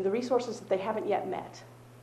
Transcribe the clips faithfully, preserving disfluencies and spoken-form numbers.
the resources that they haven't yet met.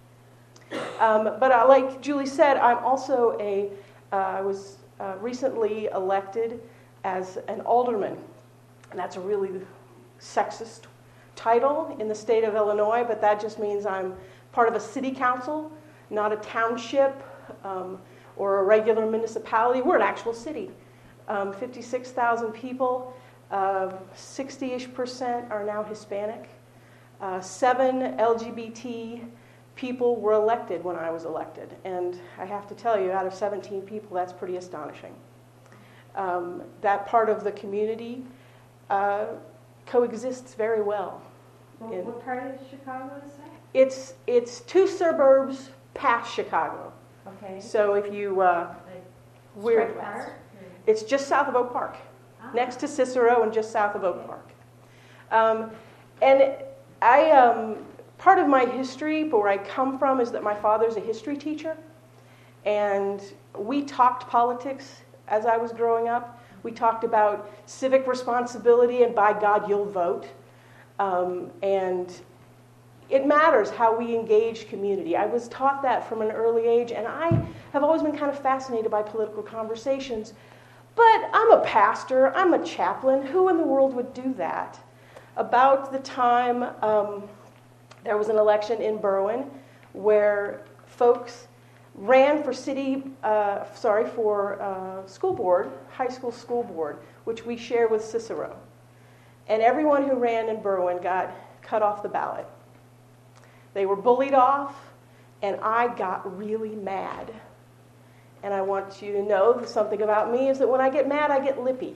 Um, but uh, like Julie said, I'm also a, uh, I was uh, recently elected as an alderman. And that's a really sexist title in the state of Illinois, but that just means I'm part of a city council, not a township um, or a regular municipality. We're an actual city. Um, fifty-six thousand people, uh, sixty-ish percent are now Hispanic. Uh, seven L G B T people were elected when I was elected. And I have to tell you, out of seventeen people, that's pretty astonishing. Um, that part of the community uh, coexists very well. Well, in, what part of Chicago is that? It's, it's two suburbs past Chicago. Okay. So if you... Uh, Like we're, straight west? It's just south of Oak Park, Ah. next to Cicero and just south of Oak Park. Um, and I, um, part of my history, but where I come from, is that my father's a history teacher. And we talked politics as I was growing up. We talked about civic responsibility and by God, you'll vote. Um, and it matters how we engage community. I was taught that from an early age, and I have always been kind of fascinated by political conversations. But I'm a pastor, I'm a chaplain. Who in the world would do that? About the time um, there was an election in Berwyn where folks ran for city, uh, sorry, for uh, school board, high school school board, which we share with Cicero. And everyone who ran in Berwyn got cut off the ballot. They were bullied off, and I got really mad. And I want you to know that something about me is that when I get mad, I get lippy.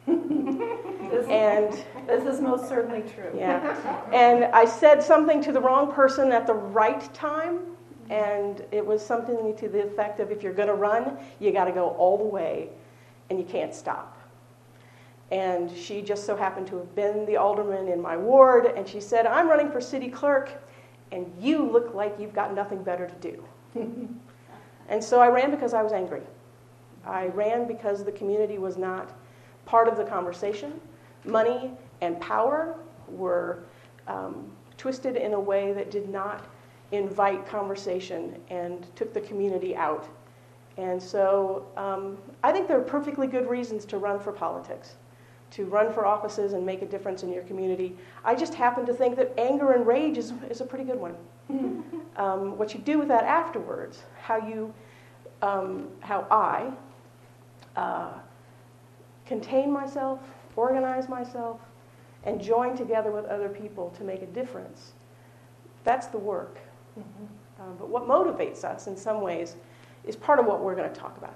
This, and this is most certainly true. Yeah. And I said something to the wrong person at the right time, and it was something to the effect of, if you're going to run, you got to go all the way, and you can't stop. And she just so happened to have been the alderman in my ward, and she said, I'm running for city clerk, and you look like you've got nothing better to do. And so I ran because I was angry. I ran because the community was not part of the conversation. Money and power were um, twisted in a way that did not invite conversation and took the community out. And so um, I think there are perfectly good reasons to run for politics, to run for offices and make a difference in your community. I just happen to think that anger and rage is, is a pretty good one. Um, what you do with that afterwards, how you, um, how I uh, contain myself, organize myself, and join together with other people to make a difference. That's the work. Mm-hmm. Um, but what motivates us in some ways is part of what we're going to talk about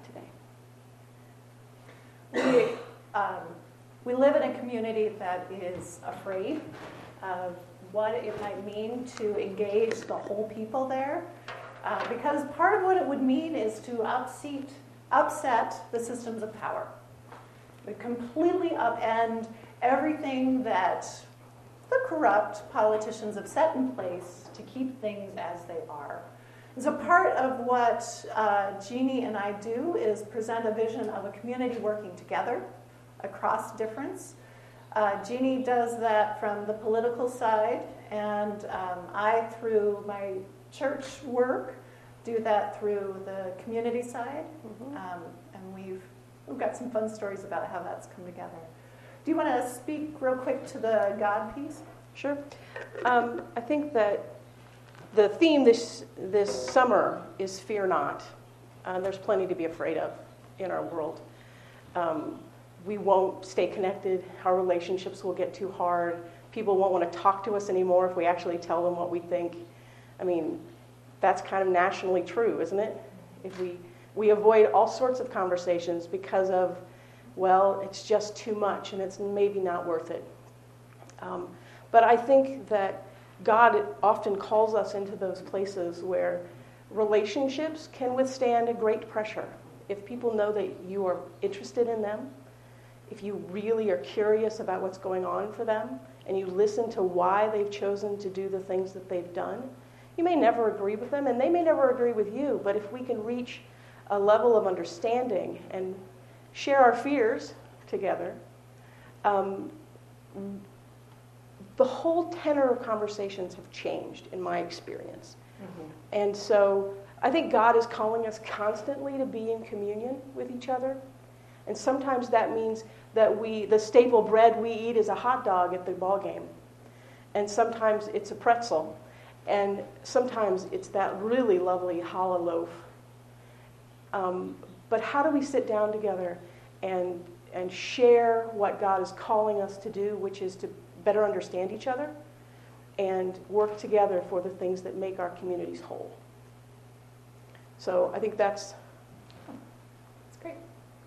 today. We, um, we live in a community that is afraid of what it might mean to engage the whole people there. Uh, because part of what it would mean is to upseat, upset the systems of power. We completely upend everything that the corrupt politicians have set in place to keep things as they are. And so part of what uh, Jeannie and I do is present a vision of a community working together across difference. Uh, Jeannie does that from the political side, and um, I, through my church work, do that through the community side. Mm-hmm. um, and we've, we've got some fun stories about how that's come together. Do you want to speak real quick to the God piece? Sure. Um, I think that the theme this this summer is fear not. Uh, there's plenty to be afraid of in our world. Um, we won't stay connected. Our relationships will get too hard. People won't want to talk to us anymore if we actually tell them what we think. I mean, that's kind of nationally true, isn't it? If we, we avoid all sorts of conversations because of, well, it's just too much and it's maybe not worth it. Um, but I think that God often calls us into those places where relationships can withstand a great pressure. If people know that you are interested in them, if you really are curious about what's going on for them, and you listen to why they've chosen to do the things that they've done, you may never agree with them, and they may never agree with you, but if we can reach a level of understanding and share our fears together, um, the whole tenor of conversations have changed in my experience. Mm-hmm. And so I think God is calling us constantly to be in communion with each other. And sometimes that means that we, the staple bread we eat is a hot dog at the ball game. And sometimes it's a pretzel. And sometimes it's that really lovely challah loaf. Um, but how do we sit down together and and share what God is calling us to do, which is to better understand each other and work together for the things that make our communities whole? So I think that's... That's great.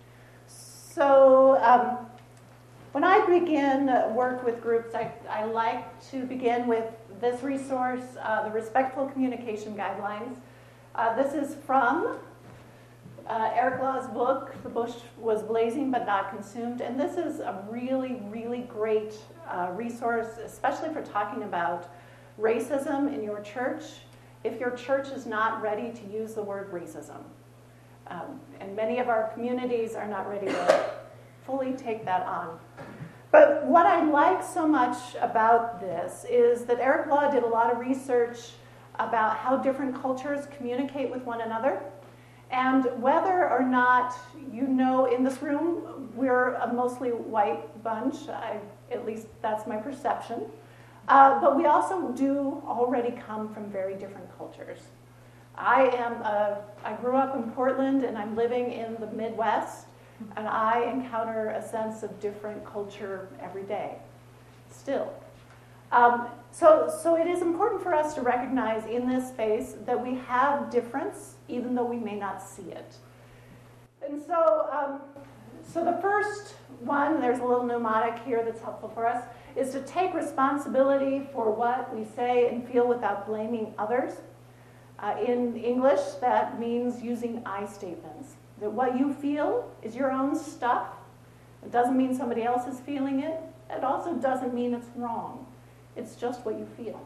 So um, when I begin work with groups, I, I like to begin with this resource, uh, the Respectful Communication Guidelines. Uh, this is from uh, Eric Law's book, The Bush Was Blazing But Not Consumed. And this is a really, really great uh, resource, especially for talking about racism in your church, if your church is not ready to use the word racism. Um, and many of our communities are not ready to fully take that on. But what I like so much about this is that Eric Law did a lot of research about how different cultures communicate with one another. And whether or not you know, in this room, we're a mostly white bunch, I, at least that's my perception. Uh, but we also do already come from very different cultures. I am a, I grew up in Portland and I'm living in the Midwest, and I encounter a sense of different culture every day, still. Um, so, so it is important for us to recognize in this space that we have difference, even though we may not see it. And so, um, so the first one, there's a little mnemonic here that's helpful for us, is to take responsibility for what we say and feel without blaming others. Uh, in English, that means using I statements. That what you feel is your own stuff. It doesn't mean somebody else is feeling it. It also doesn't mean it's wrong. It's just what you feel.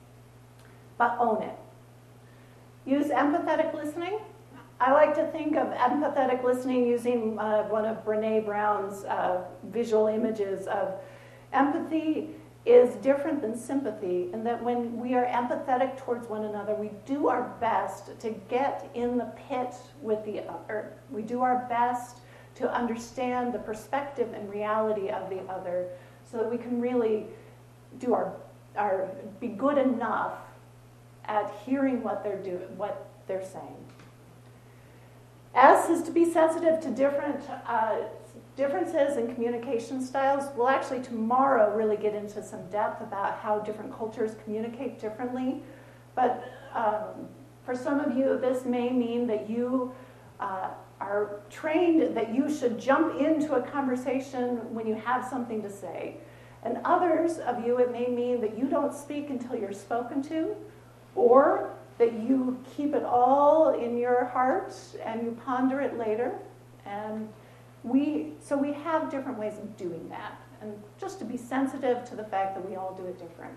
But own it. Use empathetic listening. I like to think of empathetic listening using uh, one of Brené Brown's uh, visual images of empathy is different than sympathy, in that when we are empathetic towards one another, we do our best to get in the pit with the other. We do our best to understand the perspective and reality of the other so that we can really do our, our be good enough at hearing what they're doing, what they're saying. S is to be sensitive to different uh, differences in communication styles. We'll actually tomorrow really get into some depth about how different cultures communicate differently. But um, for some of you, this may mean that you uh, are trained that you should jump into a conversation when you have something to say. And others of you, it may mean that you don't speak until you're spoken to, or that you keep it all in your heart and you ponder it later. And we, so we have different ways of doing that. And just to be sensitive to the fact that we all do it different.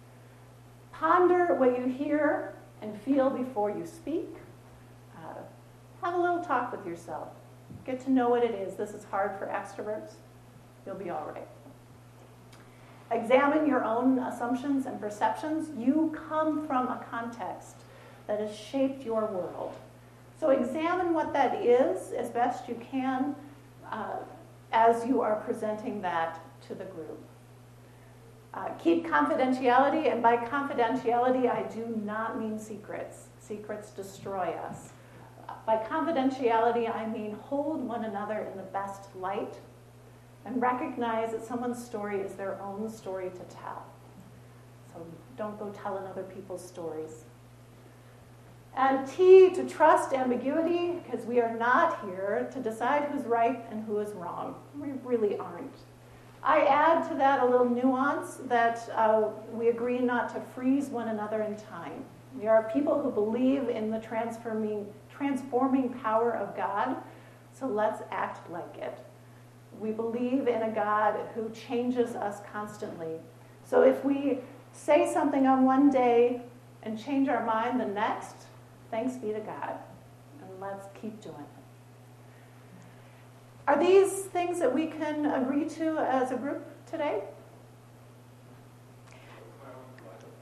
Ponder what you hear and feel before you speak. Uh, have a little talk with yourself. Get to know what it is. This is hard for extroverts. You'll be all right. Examine your own assumptions and perceptions. You come from a context that has shaped your world. So examine what that is as best you can uh, as you are presenting that to the group. Uh, keep confidentiality, and by confidentiality I do not mean secrets. Secrets destroy us. By confidentiality I mean hold one another in the best light and recognize that someone's story is their own story to tell. So don't go telling other people's stories. And T, to trust ambiguity, because we are not here to decide who's right and who is wrong. We really aren't. I add to that a little nuance that uh, we agree not to freeze one another in time. We are people who believe in the transforming, transforming power of God, so let's act like it. We believe in a God who changes us constantly. So if we say something on one day and change our mind the next, thanks be to God, and let's keep doing it. Are these things that we can agree to as a group today?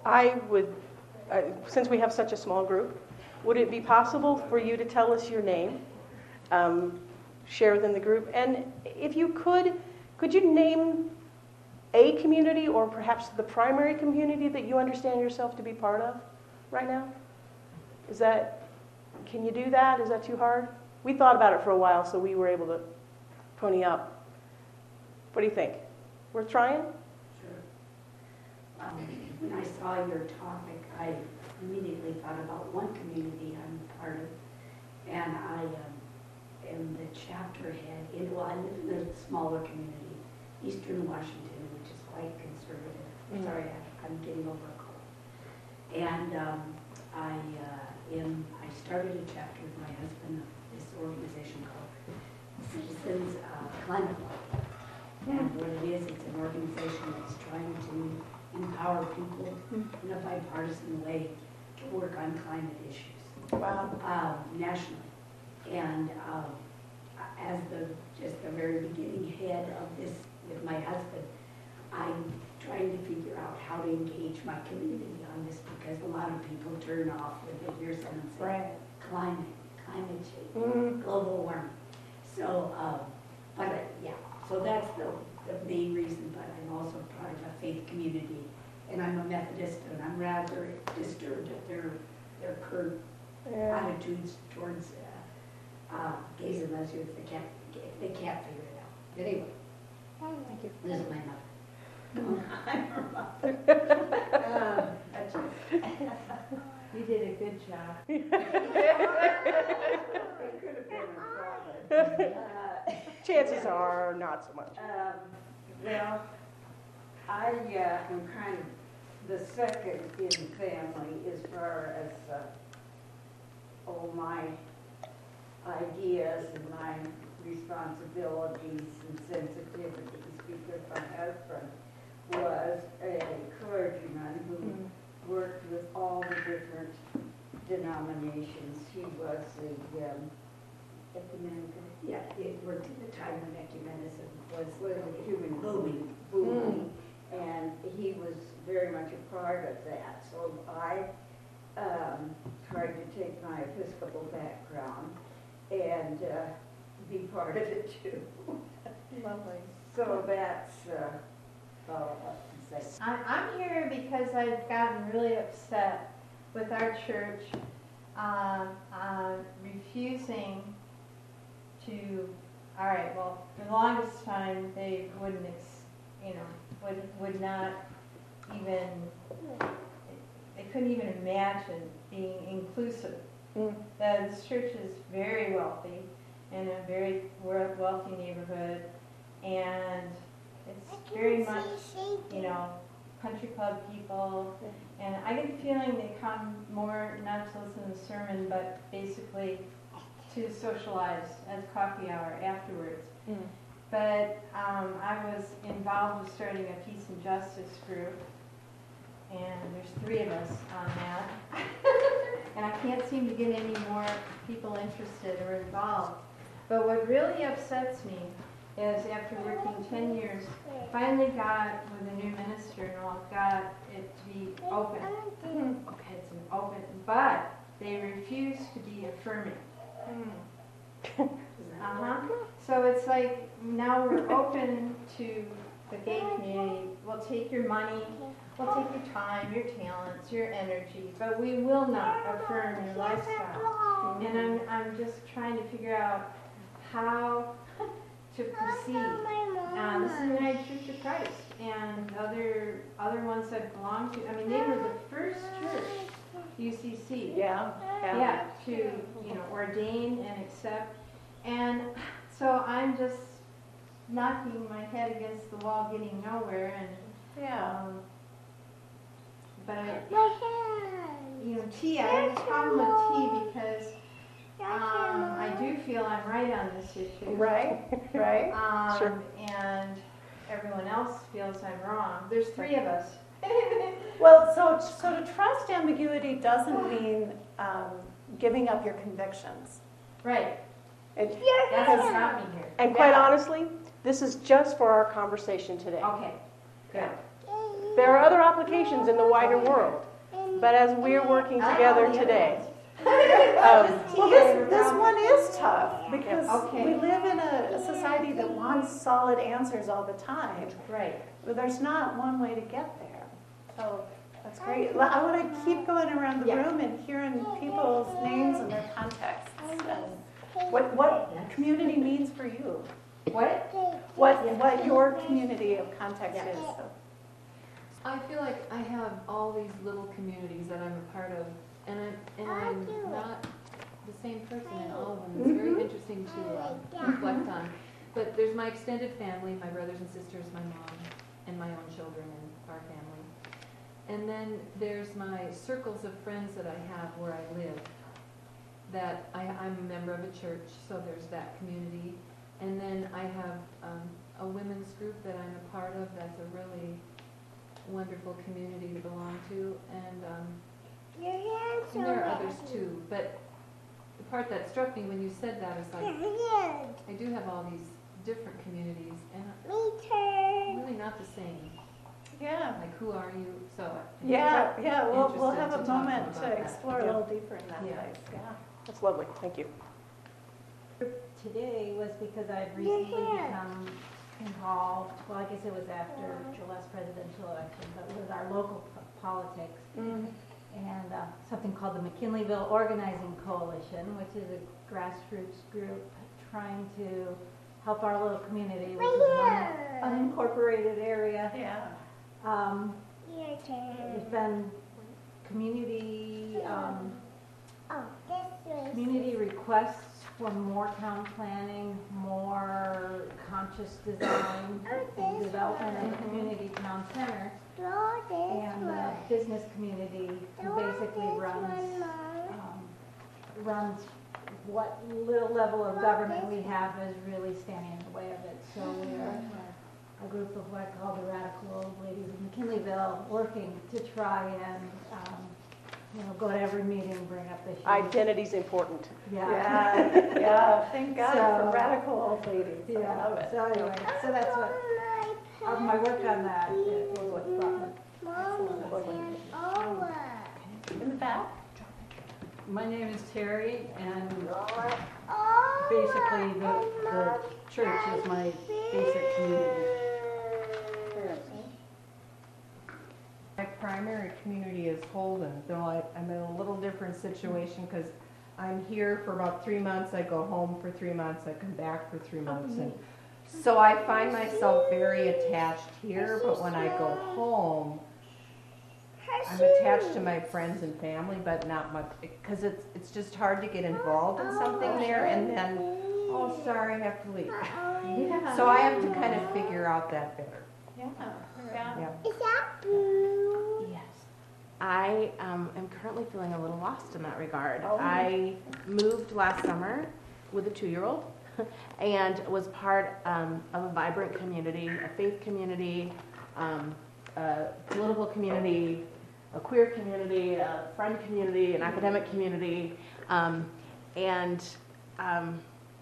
I would, uh, since we have such a small group, would it be possible for you to tell us your name, um, share within the group, and if you could, could you name a community or perhaps the primary community that you understand yourself to be part of right now? Is that, can you do that? Is that too hard? We thought about it for a while, so we were able to pony up. What do you think? Worth trying? Sure. Um, when I saw your topic, I immediately thought about one community I'm part of, and I um, am the chapter head. In, well, I live in a smaller community, Eastern Washington, which is quite conservative. Mm. Sorry, I, I'm getting over a cold. And um, I uh, am. I started a chapter with my husband of this organization called Citizens uh, Climate Lobby. And what it is, it's an organization that's trying to empower people in a bipartisan way to work on climate issues. Wow. Um, nationally. And um, as the just the very beginning head of this with my husband, I'm trying to figure out how to engage my community on this because a lot of people turn off when they hear someone say Right. climate, climate change, Mm. global warming. So, um, but uh, yeah, so that's the, the main reason, but I'm also part of a faith community, and I'm a Methodist, and I'm rather disturbed at their, their current Yeah. attitudes towards uh, uh, gays and lesbians. They can't, they can't figure it out. But anyway, Thank you. this is my mother. I'm her mother. Um, that's it. You did a good job. It could have been a problem. Uh, Chances are not so much. Um, Well, I uh, am kind of the second in family as far as, uh, oh, my ideas and my responsibilities and sensitivities, because my husband was a clergyman who worked with all the different denominations. He was the um, ecumenical. Yeah, it worked at the time when ecumenism was Was a human booming. booming, and he was very much a part of that. So I um, tried to take my Episcopal background and uh, be part of it too. Lovely. So that's uh, all I have to say. I'm, I'm here because I've gotten really upset with our church uh, uh, refusing to, all right, well, for the longest time, they wouldn't, ex, you know, would, would not even, they couldn't even imagine being inclusive. Mm. Uh, this church is very wealthy in a very we- wealthy neighborhood, and it's very much, you know, country club people, and I get the feeling they come more not to listen to the sermon, but basically to socialize as coffee hour afterwards. Mm. But um, I was involved with starting a peace and justice group, and there's three of us on that. And I can't seem to get any more people interested or involved. But what really upsets me is after working ten years, finally got with a new minister and all, got it to be open. It's an open, but they refuse to be affirming. Uh-huh. So it's like now we're open to the gay community. We'll take your money, we'll take your time, your talents, your energy, but we will not affirm your lifestyle. And I'm, I'm just trying to figure out how to proceed. Uh, this is the United Church of Christ, and other other ones that belong to, I mean, they were the first church, U C C. Yeah. Yeah, to, you know, ordain and accept. And so I'm just knocking my head against the wall, getting nowhere, and, Yeah. um, but, you know, tea, I have a problem with tea because, um, I do feel I'm right on this issue. Right. Right. Um, Sure. and everyone else feels I'm wrong. There's three of us. Well, so, so to trust ambiguity doesn't mean um, giving up your convictions. Right, And, that's what's got me here. and quite Yeah. honestly, this is just for our conversation today. Okay, good. There are other applications in the wider world, but as we're working together today, um, Well, this, this one is tough because Okay. we live in a, a society that wants solid answers all the time. Right. But there's not one way to get there. So that's great. I want to keep going around the Yeah. room and hearing people's names and their contexts and what what community means for you. What? What what your community of context Yes. is. So. I feel like I have all these little communities that I'm a part of, and I'm, and I'm not the same person in all of them. It's very interesting to uh, reflect on. But there's my extended family, my brothers and sisters, my mom, and my own children and our family. And then there's my circles of friends that I have where I live. That I, I'm a member of a church, so there's that community. And then I have um, a women's group that I'm a part of that's a really wonderful community to belong to, and, um, and there are others too. But the part that struck me when you said that is like, I do have all these different communities, and I'm really not the same. Yeah. Like, who are you? So I- Yeah, yeah. We'll we'll Interested have to a talk moment about to that. explore a Yeah. little deeper in that Yeah. place. Yeah. that's lovely. Thank you. Today was because I've recently become involved, well, I guess it was after the last presidential election, but with our local po- politics. Mm. And uh, something called the McKinleyville Organizing Coalition, which is a grassroots group trying to help our little community, which is an unincorporated area. Yeah. Um, There's been community, um, community requests for more town planning, more conscious design and development in the community town center. And the business community who basically runs, um, runs what little level of government we have is really standing in the way of it. So we're a group of what I call the radical old ladies of McKinleyville working to try and, um, you know, go to every meeting, bring up issues. Identity's important. Yeah. Yeah. Yeah. Thank God So- for radical old ladies. I Yeah, love it. so anyway, so that's what, of my work on that is what brought me. In the back. My name is Terry, and basically the, the church is my basic community. My primary community is Holden, though I, I'm in a little different situation because I'm here for about three months, I go home for three months, I come back for three months. And so I find myself very attached here, but when I go home, I'm attached to my friends and family, but not much, because it's, it's just hard to get involved in something there and then, oh, sorry, I have to leave. Yeah. So I have to kind of figure out that better. Yeah. Yeah. Yeah. Yes. I um, am currently feeling a little lost in that regard. Oh. I moved last summer with a two-year-old and was part um, of a vibrant community, a faith community, um, a political community, a queer community, a friend community, an academic community, um, and um,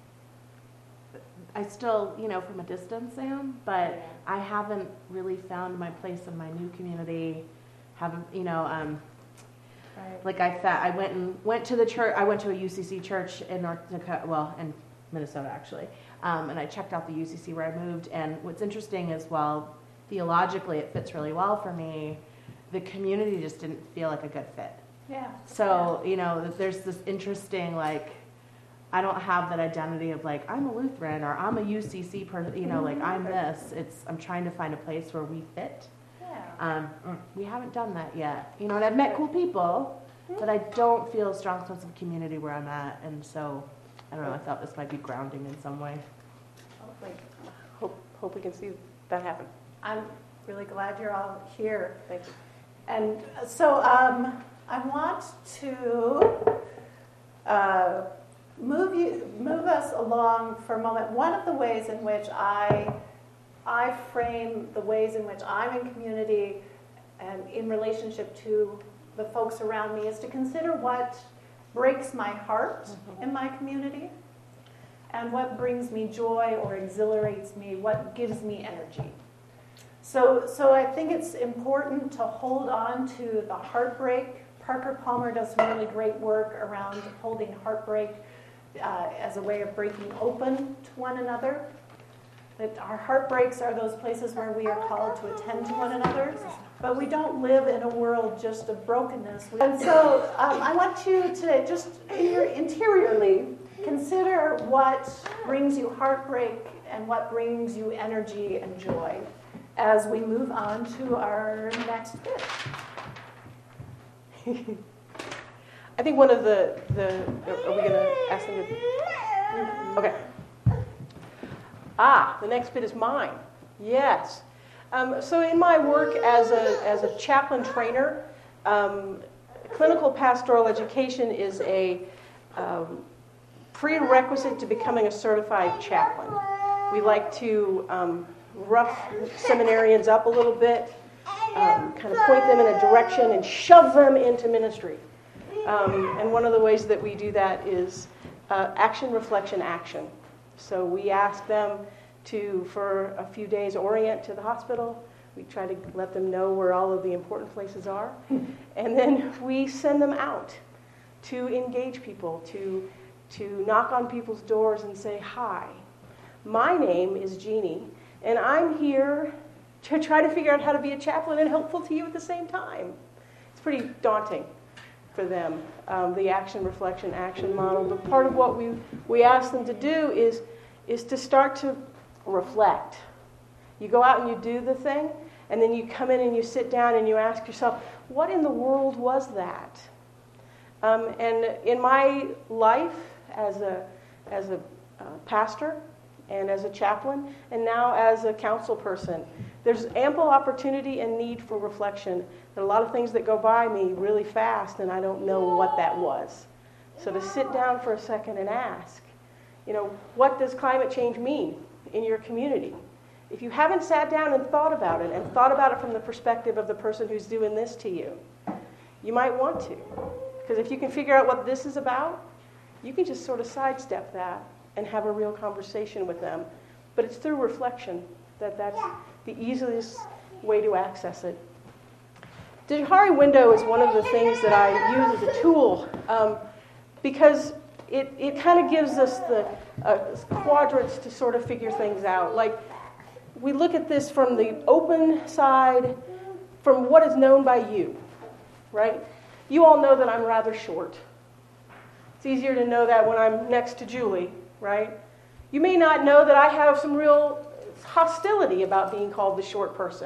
I still, you know, from a distance am, but I haven't really found my place in my new community. Haven't, you know, um, Right. like I fa- I went and went to the church. I went to a U C C church in North Dakota, well, in Minnesota actually, um, and I checked out the U C C where I moved. And what's interesting is, well, theologically it fits really well for me. The community just didn't feel like a good fit. Yeah. So, you know, there's this interesting, like, I don't have that identity of like, I'm a Lutheran or I'm a U C C person, you know, like I'm this. It's, I'm trying to find a place where we fit. Yeah. Um, we haven't done that yet. You know, and I've met cool people, but I don't feel a strong sense of community where I'm at. And so, I don't know, I thought this might be grounding in some way. Hopefully. Hope, hope we can see that happen. I'm really glad you're all here. Thank you. And so um, I want to uh, move you, move us along for a moment. One of the ways in which I, I frame the ways in which I'm in community and in relationship to the folks around me is to consider what breaks my heart Mm-hmm. in my community and what brings me joy or exhilarates me, what gives me energy. So, so I think it's important to hold on to the heartbreak. Parker Palmer does some really great work around holding heartbreak uh, as a way of breaking open to one another. That our heartbreaks are those places where we are called to attend to one another, but we don't live in a world just of brokenness. And so um, I want you to just interiorly consider what brings you heartbreak and what brings you energy and joy as we move on to our next bit. I think one of the, the are we going to ask them to, okay. Ah, the next bit is mine. Yes. Um, so in my work as a, as a chaplain trainer, um, clinical pastoral education is a um, prerequisite to becoming a certified chaplain. We like to um, rough seminarians up a little bit, um, kind of point them in a direction and shove them into ministry. Um, and one of the ways that we do that is uh, action, reflection, action. So we ask them to, for a few days, orient to the hospital. We try to let them know where all of the important places are. And then we send them out to engage people, to, to knock on people's doors and say, hi, my name is Jeannie, and I'm here to try to figure out how to be a chaplain and helpful to you at the same time. It's pretty daunting for them, um, the action, reflection, action model. But part of what we, we ask them to do is, is to start to reflect. You go out and you do the thing, and then you come in and you sit down and you ask yourself, what in the world was that? Um, and in my life as a, as a uh, pastor and as a chaplain, and now as a counsel person, there's ample opportunity and need for reflection. There are a lot of things that go by me really fast, and I don't know what that was. So to sit down for a second and ask, you know, what does climate change mean in your community? If you haven't sat down and thought about it, and thought about it from the perspective of the person who's doing this to you, you might want to. Because if you can figure out what this is about, you can just sort of sidestep that and have a real conversation with them. But it's through reflection that that's the easiest way to access it. The Johari window is one of the things that I use as a tool um, because it, it kind of gives us the uh, quadrants to sort of figure things out. Like, we look at this from the open side, from what is known by you, right? You all know that I'm rather short. It's easier to know that when I'm next to Julie, right? You may not know that I have some real hostility about being called the short person.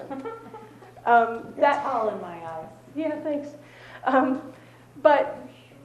Um, You're that, tall in my eyes. Yeah, thanks. Um, but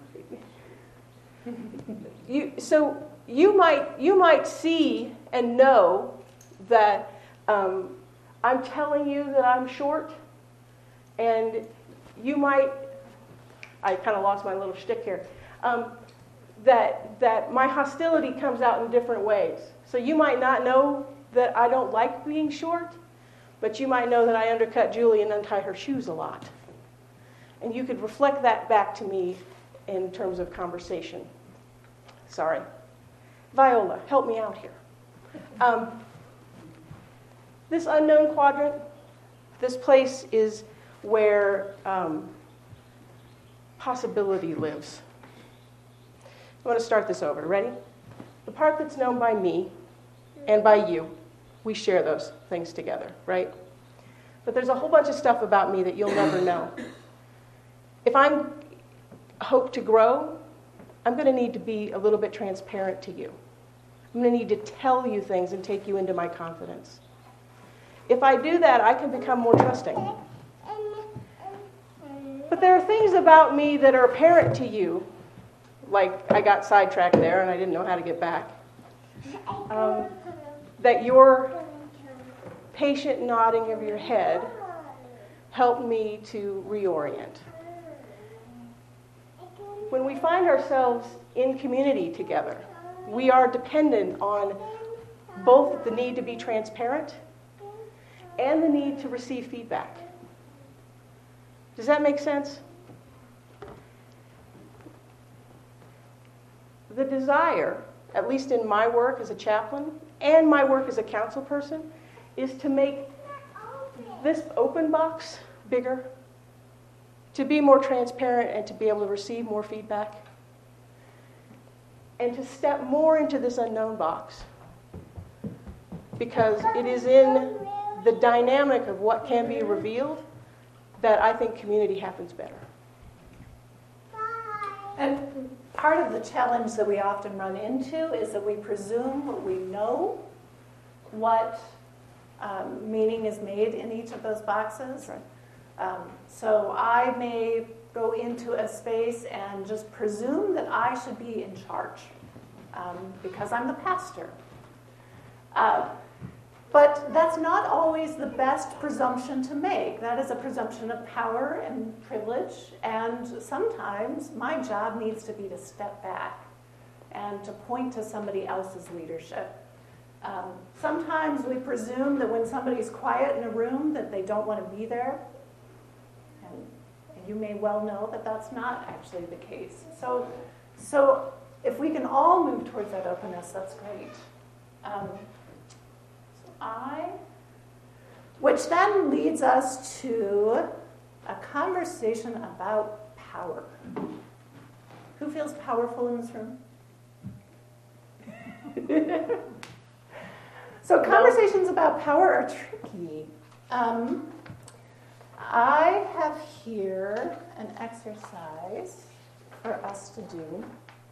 you, so you might you might see and know that um, I'm telling you that I'm short, and you might. I kind of lost my little shtick here. Um, that that my hostility comes out in different ways. So you might not know that I don't like being short, but you might know that I undercut Julie and untie her shoes a lot. And you could reflect that back to me in terms of conversation. Sorry. Viola, help me out here. Um, this unknown quadrant, this place is where um, possibility lives. I want to start this over. Ready? The part that's known by me and by you, we share those things together, right? But there's a whole bunch of stuff about me that you'll never know. If I'm hope to grow, I'm going to need to be a little bit transparent to you. I'm going to need to tell you things and take you into my confidence. If I do that, I can become more trusting. But there are things about me that are apparent to you, like I got sidetracked there and I didn't know how to get back, um, that your patient nodding of your head helped me to reorient. When we find ourselves in community together, we are dependent on both the need to be transparent and the need to receive feedback. Does that make sense? The desire, at least in my work as a chaplain and my work as a counsel person, is to make this open box bigger, to be more transparent and to be able to receive more feedback, and to step more into this unknown box, because it is in the dynamic of what can be revealed that I think community happens better. And part of the challenge that we often run into is that we presume we know what um, meaning is made in each of those boxes. Right. Um, so I may go into a space and just presume that I should be in charge um, because I'm the pastor. Uh, but that's not always the best presumption to make. That is a presumption of power and privilege, and sometimes my job needs to be to step back and to point to somebody else's leadership. Um, sometimes we presume that when somebody's quiet in a room that they don't want to be there. And you may well know that that's not actually the case. So, so if we can all move towards that openness, that's great. Um, so I, which then leads us to a conversation about power. Who feels powerful in this room? So conversations about power are tricky. Um, I have here an exercise for us to do.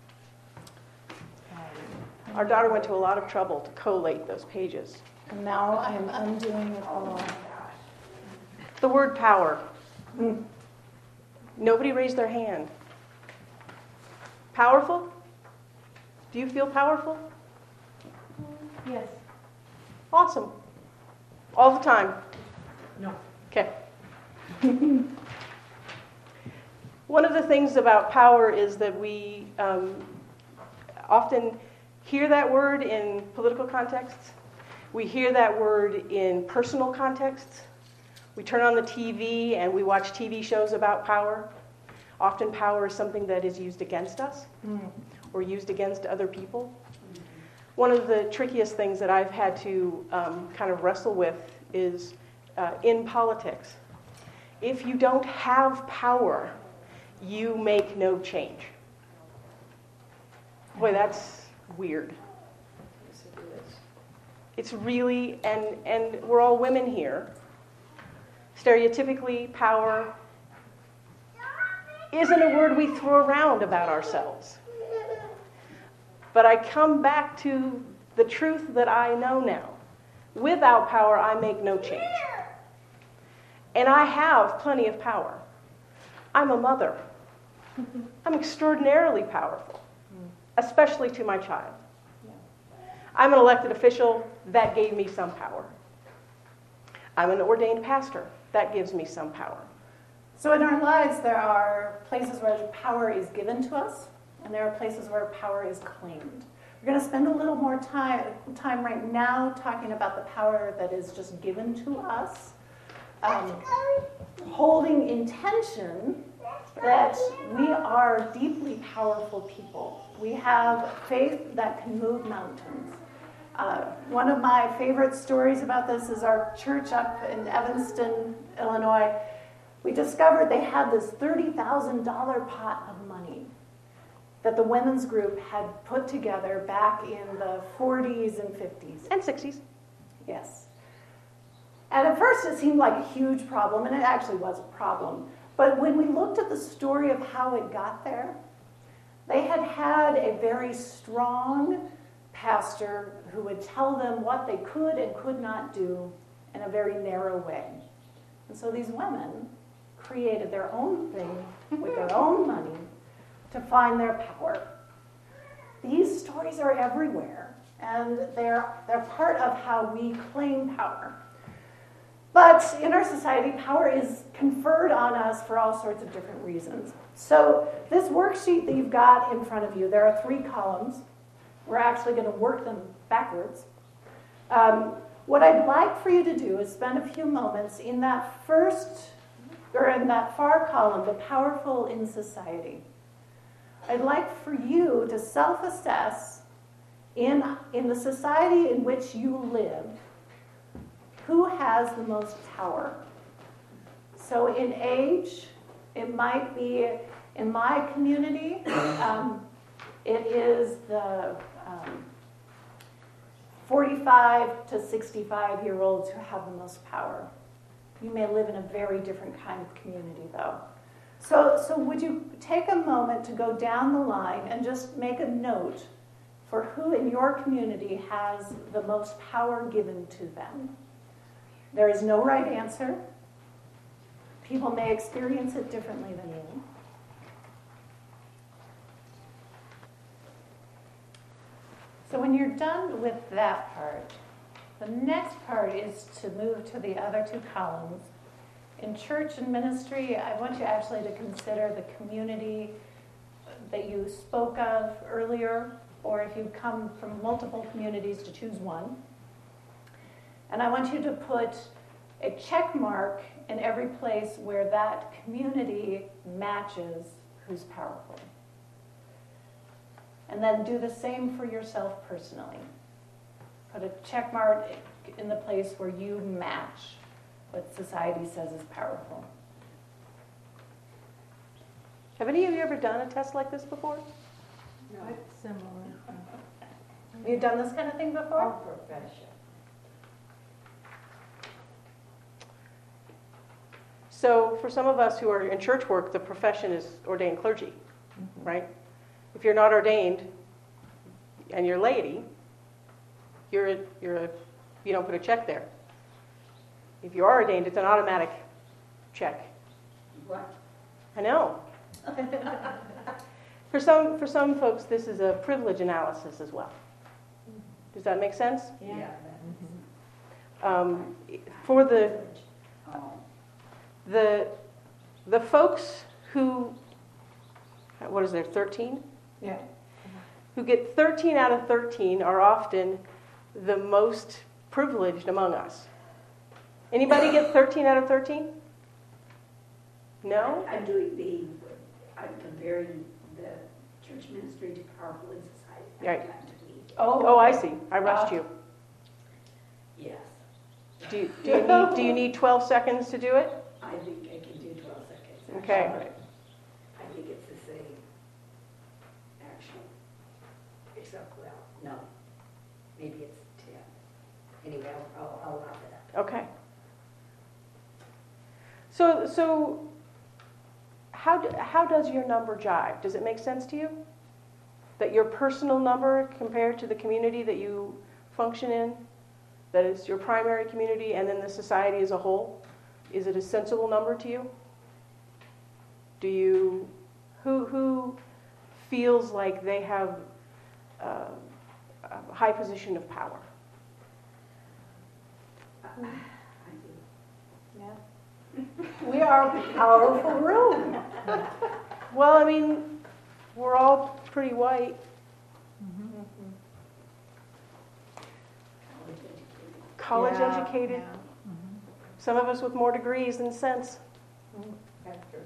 Um, Our daughter went to a lot of trouble to collate those pages. and now I am undoing it all. The word power. Mm. Nobody raised their hand. Powerful? Do you feel powerful? Yes. Awesome. All the time? No. Okay. One of the things about power is that we um, often hear that word in political contexts. We hear that word in personal contexts. We turn on the T V and we watch T V shows about power. Often power is something that is used against us Mm. or used against other people. One of the trickiest things that I've had to um, kind of wrestle with is uh, in politics. If you don't have power, you make no change. Boy, that's weird. It's really, and, and we're all women here. Stereotypically, power isn't a word we throw around about ourselves. But I come back to the truth that I know now. Without power, I make no change. And I have plenty of power. I'm a mother. I'm extraordinarily powerful, especially to my child. I'm an elected official. That gave me some power. I'm an ordained pastor. That gives me some power. So in our lives, there are places where power is given to us, and there are places where power is claimed. We're going to spend a little more time, time right now talking about the power that is just given to us, um, holding intention that we are deeply powerful people. We have faith that can move mountains. Uh, one of my favorite stories about this is our church up in Evanston, Illinois. We discovered they had this thirty thousand dollars pot of money that the women's group had put together back in the forties and fifties. And sixties. Yes. And at first it seemed like a huge problem, and it actually was a problem. But when we looked at the story of how it got there, they had had a very strong pastor who would tell them what they could and could not do in a very narrow way. And so these women created their own thing with their own money to find their power. These stories are everywhere, and they're, they're part of how we claim power. But in our society, power is conferred on us for all sorts of different reasons. So this worksheet that you've got in front of you, there are three columns. We're actually going to work them backwards. Um, what I'd like for you to do is spend a few moments in that first, or in that far column, the powerful in society. I'd like for you to self-assess in, in the society in which you live. who has the most power. So in age, it might be, in my community, um, it is the um, forty-five to sixty-five year olds who have the most power. You may live in a very different kind of community though. So, so would you take a moment to go down the line and just make a note for who in your community has the most power given to them? There is no right answer. People may experience it differently than you. So when you're done with that part, the next part is to move to the other two columns. In church and ministry, I want you actually to consider the community that you spoke of earlier, or if you come from multiple communities, to choose one. And I want you to put a check mark in every place where that community matches who's powerful. And then do the same for yourself personally. Put a check mark in the place where you match what society says is powerful. Have any of you ever done a test like this before? No, It's similar. Have you done this kind of thing before? our profession. So for some of us who are in church work, the profession is ordained clergy, right? If you're not ordained and you're laity, you're a, you're a, you don't put a check there. If you are ordained, it's an automatic check. What? I know. For some, for some folks, this is a privilege analysis as well. Does that make sense? Yeah. Um, for the Oh. the the folks who, what is there, thirteen? Yeah. Who get thirteen out of thirteen are often the most privileged among us. Anybody get thirteen out of thirteen? No? I'm doing the, I'm comparing the church ministry to powerful in society. Right. I've got to be- Oh, Oh, I see. I rushed you. Yes, Do you, do you need, do you need twelve seconds to do it? I think I can do twelve seconds. Okay. actually. I think it's the same, actually. Except, well, no, maybe it's ten. Anyway, I'll, I'll, I'll round it up. Okay. So, so how, do, how does your number jive? Does it make sense to you? That your personal number compared to the community that you function in, that is your primary community, and then the society as a whole, is it a sensible number to you? Do you, who, who feels like they have uh, a high position of power? I do. we are a powerful room. Well, I mean, we're all pretty white. College educated. College Yeah, educated. yeah. Some of us with more degrees than sense. After.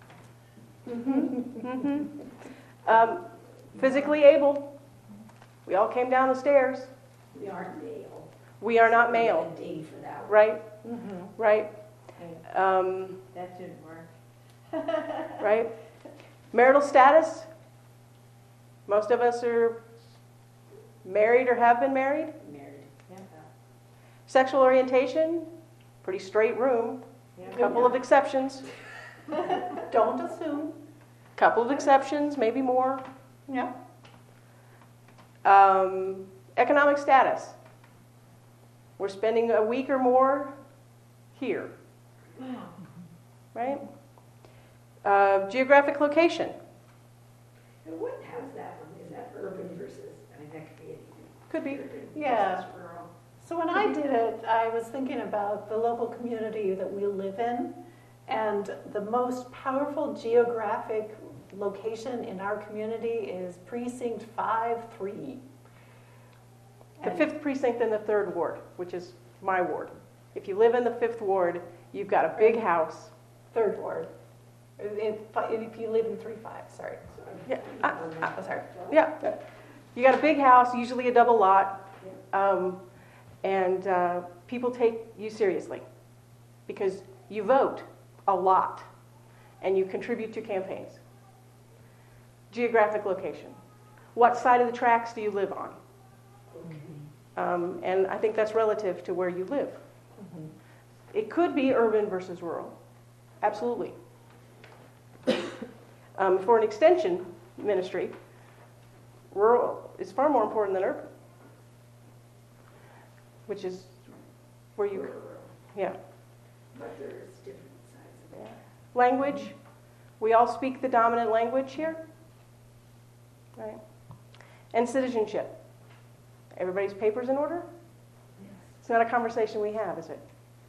Mm-hmm. Um, physically able. We all came down the stairs. We aren't male. We are not male, We have a D for that one. right? Mm-hmm. Right? Um, That didn't work. right? Marital status. Most of us are married or have been married. Married. Sexual orientation, pretty straight room. A couple of exceptions. Don't assume. Couple of exceptions, maybe more. Yeah. Um, economic status. We're spending a week or more here, right? Uh, geographic location. And what has that one? Is that urban versus, I mean, that could be anything. Could be. Urban Yeah. versus rural. So when I did it, I was thinking about the local community that we live in, and the most powerful geographic location in our community is precinct five three. The fifth precinct in the third ward, which is my ward. If you live in the fifth ward, you've got a big house. Third ward. If, if you live in three five, sorry. Yeah, I- I- Oh, sorry. yeah. You got a big house, usually a double lot, um, and uh, people take you seriously because you vote a lot and you contribute to campaigns. Geographic location. What side of the tracks do you live on? Um, and I think that's relative to where you live. Mm-hmm. It could be urban versus rural. Absolutely. um, for an extension ministry, rural is far more important than urban, which is where you, yeah. But there's different sides of it. Language, we all speak the dominant language here, right? And citizenship. Everybody's papers in order? Yes. It's not a conversation we have, is it?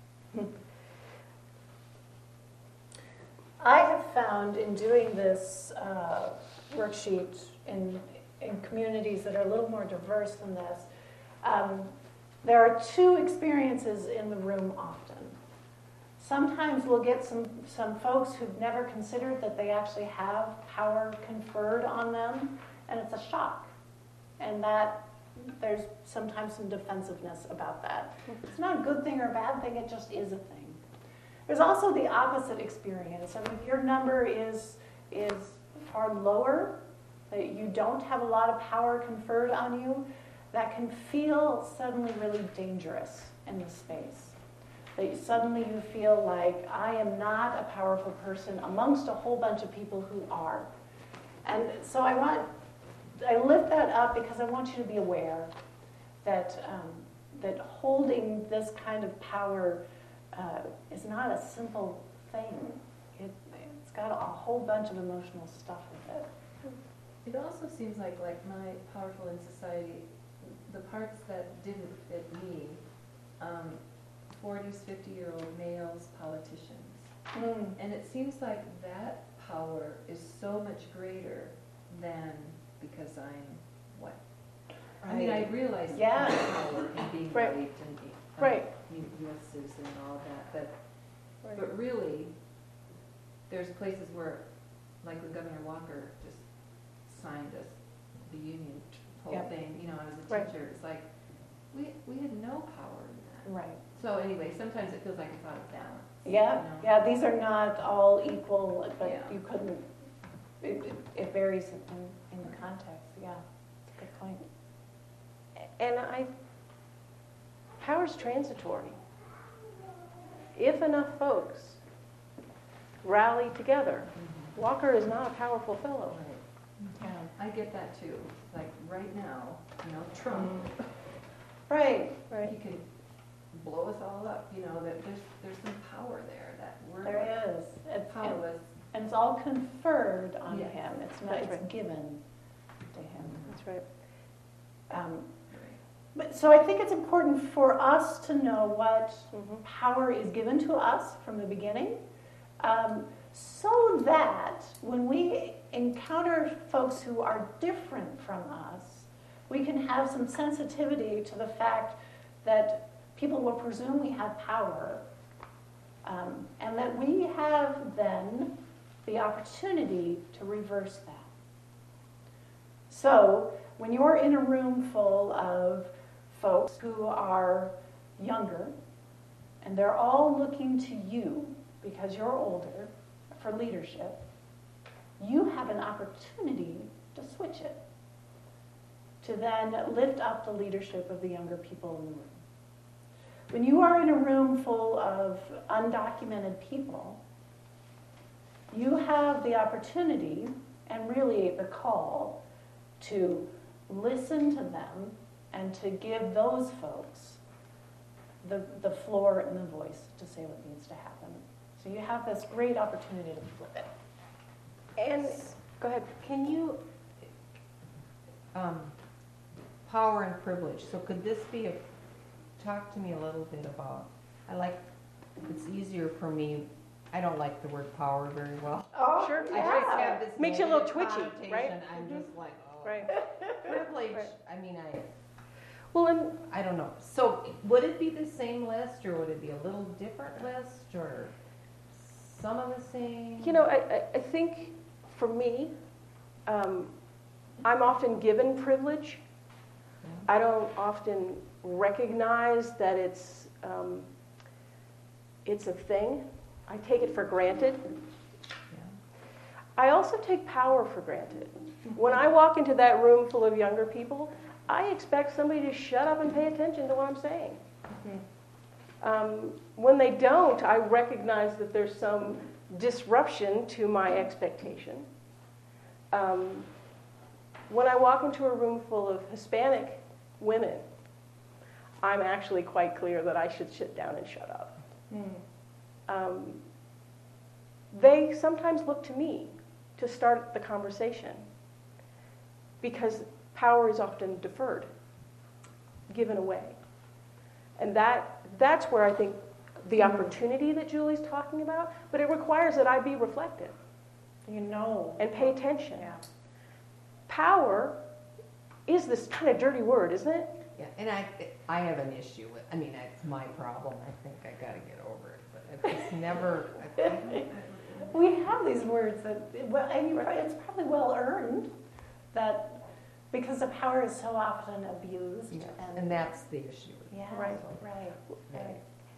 I have found in doing this uh, worksheet in, in communities that are a little more diverse than this, um, there are two experiences in the room often. Sometimes we'll get some, some folks who've never considered that they actually have power conferred on them, and it's a shock. And that there's sometimes some defensiveness about that. It's not a good thing or a bad thing, it just is a thing. There's also the opposite experience. I mean, if your number is, is far lower, that you don't have a lot of power conferred on you, that can feel suddenly really dangerous in the space. That you, suddenly you feel like, I am not a powerful person amongst a whole bunch of people who are. And so I want, I lift that up because I want you to be aware that, um, that holding this kind of power uh, is not a simple thing. It, it's got a whole bunch of emotional stuff with it. It also seems like, like my powerful in society, the parts that didn't fit me, um, forties, fifty-year-old males, politicians. Mm. And it seems like that power is so much greater than because I'm what? I mean, I realize Yeah. power and being Right. right and being um, Right. U S citizen and all of that, but Right. but really, there's places where, like when Governor Walker just signed us the union whole Yep. thing, you know, I was a Right. teacher. It's like we we had no power in that. Right. So anyway, sometimes it feels like it's out of balance. Yeah, you know? yeah, these are not all equal, but Yeah. you couldn't, it, it- it varies in, in the context, yeah. Good point. And I, power's transitory. If enough folks rally together, Walker is not a powerful fellow. Right. Yeah, I get that too. Like right now, you know, Trump, Right, Right. he could blow us all up. You know, that there's there's some power there that we're there like is. It's, powerless. and it's all conferred on Yes. him, it's not, That's it's right. given to him. That's right. Um, But, so I think it's important for us to know what Mhm. power is given to us from the beginning, um, so that when we encounter folks who are different from us, we can have some sensitivity to the fact that people will presume we have power, um, and that we have then the opportunity to reverse that. So when you're in a room full of folks who are younger, and they're all looking to you because you're older for leadership, you have an opportunity to switch it, to then lift up the leadership of the younger people in the room. When you are in a room full of undocumented people, you have the opportunity and really the call to listen to them and to give those folks the, the floor and the voice to say what needs to happen. So you have this great opportunity to flip it. And, go ahead. Can you, um, power and privilege, so could this be a, talk to me a little bit about, I like, it's easier for me, I don't like the word power very well. Oh, Sure. I just have this Makes you a little negative twitchy, right? connotation. I'm just like, oh. Right. Privilege, Right. I mean, I, Well, and I don't know. So would it be the same list, or would it be a little different list, or some of the same? you know, I, I, I think for me, um, I'm often given privilege. I don't often recognize that it's Um, it's a thing. I take it for granted. I also take power for granted. When I walk into that room full of younger people, I expect somebody to shut up and pay attention to what I'm saying. Mm-hmm. Um, when they don't, I recognize that there's some disruption to my expectation. Um, when I walk into a room full of Hispanic women, I'm actually quite clear that I should sit down and shut up. Mm. Um, they sometimes look to me to start the conversation because power is often deferred, given away. And that that's where I think the opportunity that Julie's talking about, but it requires that I be reflective. You know. And pay attention. Yeah. Power is this kind of dirty word, isn't it? Yeah, and I, I have an issue with, I mean, it's my problem. I think I got to get over it, but it's never. We have these words that, well, and you're right, it's probably well earned that because the power is so often abused. Yeah, and, and that's the issue. Yeah, right, right, right.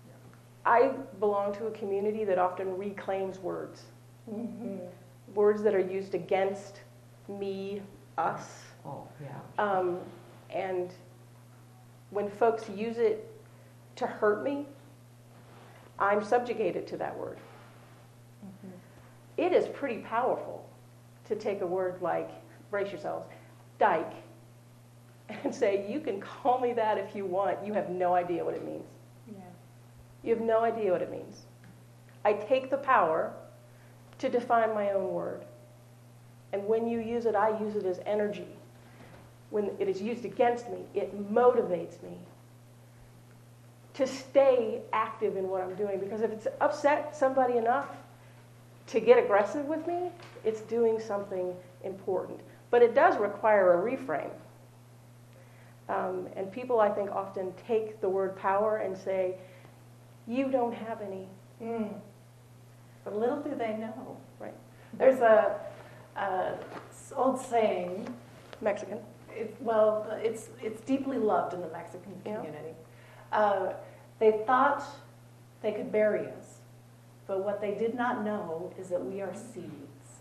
I belong to a community that often reclaims words. Mm-hmm. Words that are used against me, us. Oh, yeah. Um, and when folks use it to hurt me, I'm subjugated to that word. Mm-hmm. It is pretty powerful to take a word like, brace yourselves, dyke, and say, you can call me that if you want. You have no idea what it means. Yeah. You have no idea what it means. I take the power to define my own word. And when you use it, I use it as energy. When it is used against me, it motivates me to stay active in what I'm doing. Because if it's upset somebody enough to get aggressive with me, it's doing something important. But it does require a reframe. Um, and people, I think, often take the word power and say, you don't have any. Mm. But little do they know. Right. There's a, a old saying. Mexican. It, well, it's it's deeply loved in the Mexican Yeah. community. Uh, they thought they could bury us, but what they did not know is that we are seeds.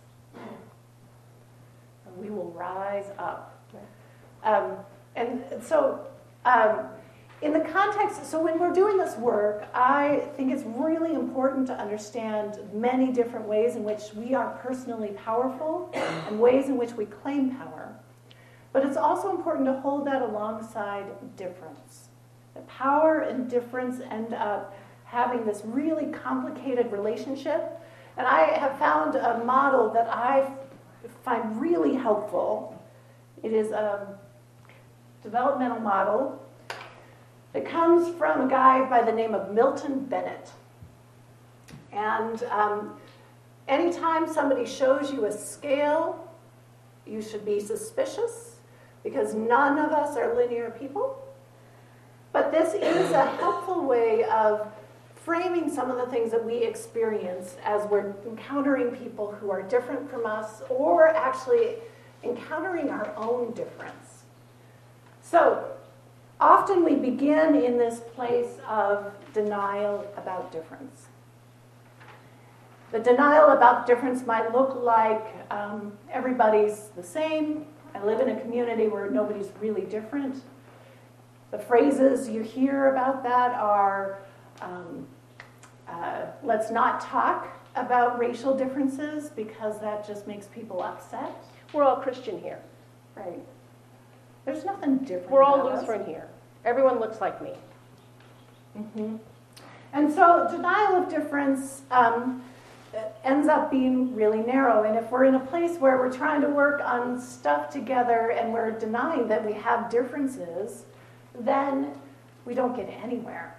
And we will rise up. Um, and so, um, in the context, so when we're doing this work, I think it's really important to understand many different ways in which we are personally powerful and ways in which we claim power. But it's also important to hold that alongside difference. The power and difference end up having this really complicated relationship. And I have found a model that I find really helpful. It is a developmental model that comes from a guy by the name of Milton Bennett. And um, anytime somebody shows you a scale, you should be suspicious, because none of us are linear people. But this is a helpful way of framing some of the things that we experience as we're encountering people who are different from us, or actually encountering our own difference. So, often we begin in this place of denial about difference. The denial about difference might look like um, everybody's the same. I live in a community where nobody's really different. The phrases you hear about that are, um, uh, let's not talk about racial differences because that just makes people upset. We're all Christian here. Right. There's nothing different We're all about us. Lutheran here. Everyone looks like me. Mm-hmm. And so denial of difference um, ends up being really narrow. And if we're in a place where we're trying to work on stuff together and we're denying that we have differences, then we don't get anywhere.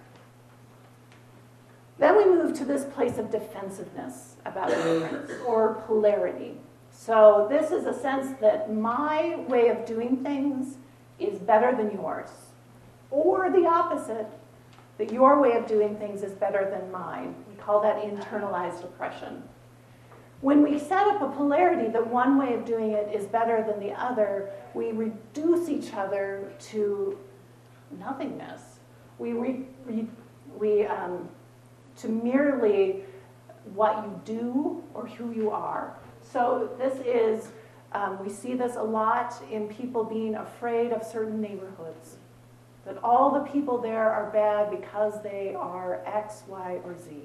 Then we move to this place of defensiveness about difference, or polarity. So this is a sense that my way of doing things is better than yours. Or the opposite, that your way of doing things is better than mine. We call that internalized oppression. When we set up a polarity that one way of doing it is better than the other, we reduce each other to nothingness. We, re, re, we um, to merely what you do or who you are. So this is, um, we see this a lot in people being afraid of certain neighborhoods. That all the people there are bad because they are X, Y, or Z.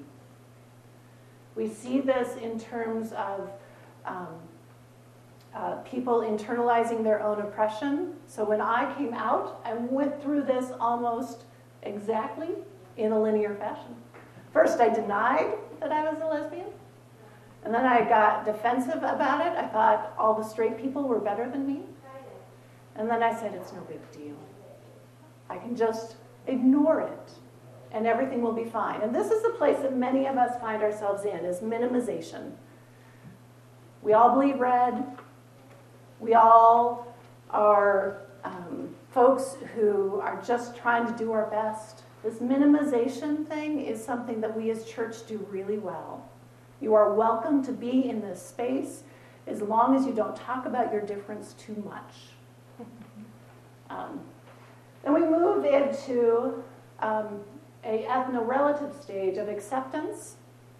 We see this in terms of um, uh, people internalizing their own oppression. So when I came out, I went through this almost exactly in a linear fashion. First, I denied that I was a lesbian. And then I got defensive about it. I thought all the straight people were better than me. And then I said, it's no big deal. I can just ignore it, and everything will be fine. And this is the place that many of us find ourselves in, is minimization. We all bleed red. We all are um, folks who are just trying to do our best. This minimization thing is something that we as church do really well. You are welcome to be in this space as long as you don't talk about your difference too much. Um, then we move into um, a ethno-relative stage of acceptance,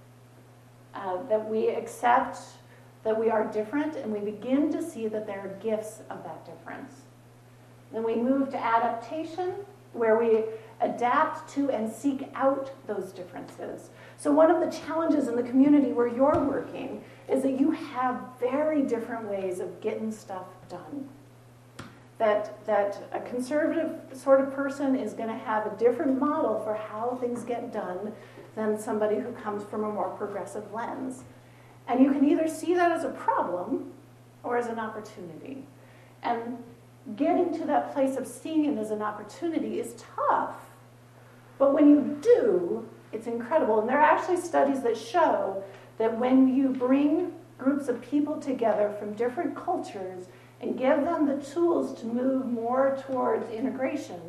uh, that we accept that we are different, and we begin to see that there are gifts of that difference. Then we move to adaptation, where we adapt to and seek out those differences. So one of the challenges in the community where you're working is that you have very different ways of getting stuff done. That, that a conservative sort of person is going to have a different model for how things get done than somebody who comes from a more progressive lens. And you can either see that as a problem or as an opportunity. And getting to that place of seeing it as an opportunity is tough. But when you do, it's incredible. And there are actually studies that show that when you bring groups of people together from different cultures and give them the tools to move more towards integration,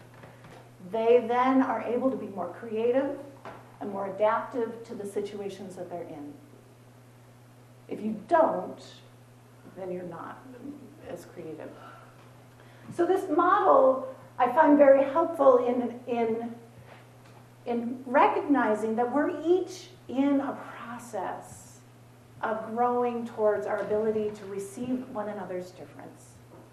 they then are able to be more creative and more adaptive to the situations that they're in. If you don't, then you're not as creative. So this model I find very helpful in, in, in recognizing that we're each in a process of growing towards our ability to receive one another's difference.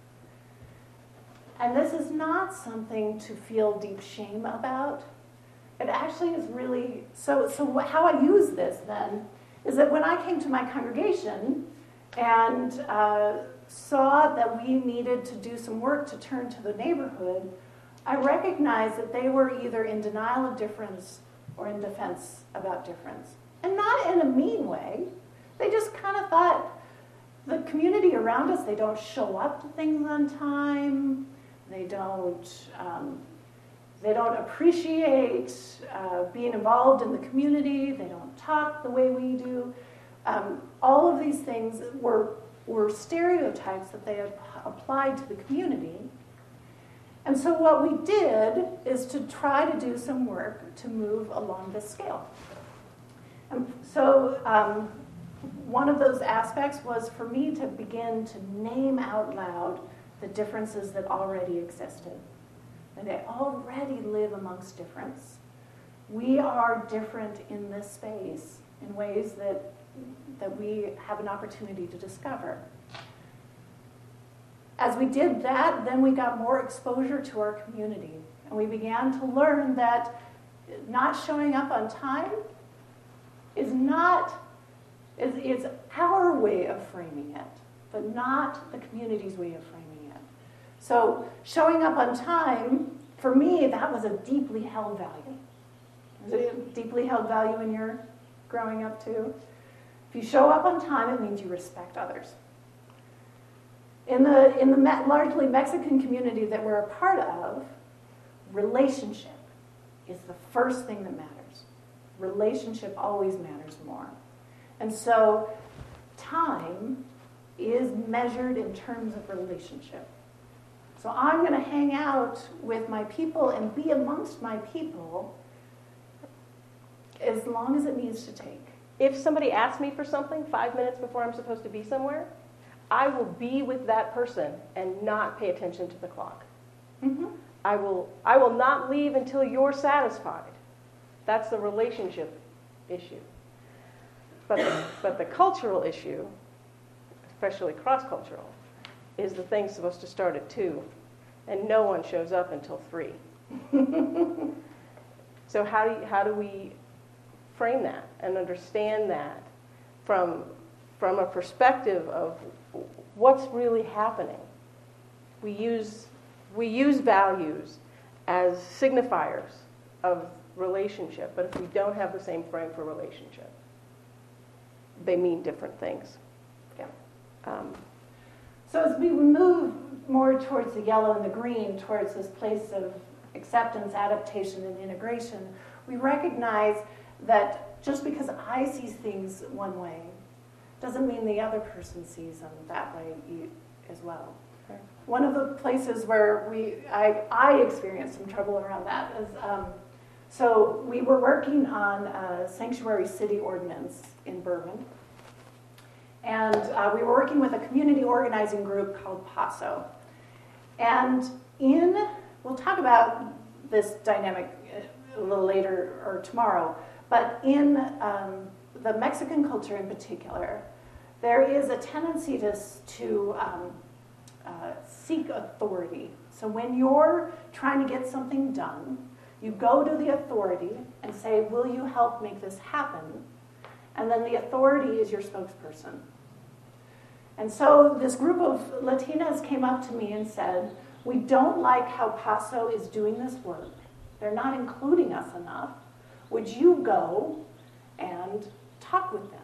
And this is not something to feel deep shame about. It actually is really, so, so how I use this then is that when I came to my congregation and uh, saw that we needed to do some work to turn to the neighborhood, I recognized that they were either in denial of difference or in defense about difference. And not in a mean way. They just kind of thought, the community around us, they don't show up to things on time. They don't, um, they don't appreciate uh, being involved in the community. They don't talk the way we do. Um, all of these things were, were stereotypes that they had applied to the community. And so what we did is to try to do some work to move along this scale. And so um, one of those aspects was for me to begin to name out loud the differences that already existed. And they already live amongst difference. We are different in this space in ways that, that we have an opportunity to discover. As we did that, then we got more exposure to our community. And we began to learn that not showing up on time is not, is, is our way of framing it, but not the community's way of framing it. So showing up on time, for me, that was a deeply held value. Is it a deeply held value in your growing up too? If you show up on time, it means you respect others. In the, in the me- largely Mexican community that we're a part of, relationship is the first thing that matters. Relationship always matters more. And so time is measured in terms of relationship. So I'm going to hang out with my people and be amongst my people as long as it needs to take. If somebody asks me for something five minutes before I'm supposed to be somewhere, I will be with that person and not pay attention to the clock. Mm-hmm. I will, I will not leave until you're satisfied. That's the relationship issue. But the, but the cultural issue, especially cross-cultural, is the thing's supposed to start at two, and no one shows up until three. So how do you, how do we frame that and understand that from from a perspective of what's really happening? We use we use values as signifiers of relationship, but if we don't have the same frame for relationship, they mean different things. Yeah. Um, So as we move more towards the yellow and the green, towards this place of acceptance, adaptation, and integration, we recognize that just because I see things one way doesn't mean the other person sees them that way as well. Okay. One of the places where we I, I experienced some trouble around that is, um, so we were working on a sanctuary city ordinance in Bourbon. And uh, we were working with a community organizing group called PASO. And in, we'll talk about this dynamic a little later or tomorrow, but in um, the Mexican culture in particular, there is a tendency to, to um, uh, seek authority. So when you're trying to get something done, you go to the authority and say, will you help make this happen? And then the authority is your spokesperson. And so this group of Latinas came up to me and said, we don't like how PASO is doing this work. They're not including us enough. Would you go and talk with them?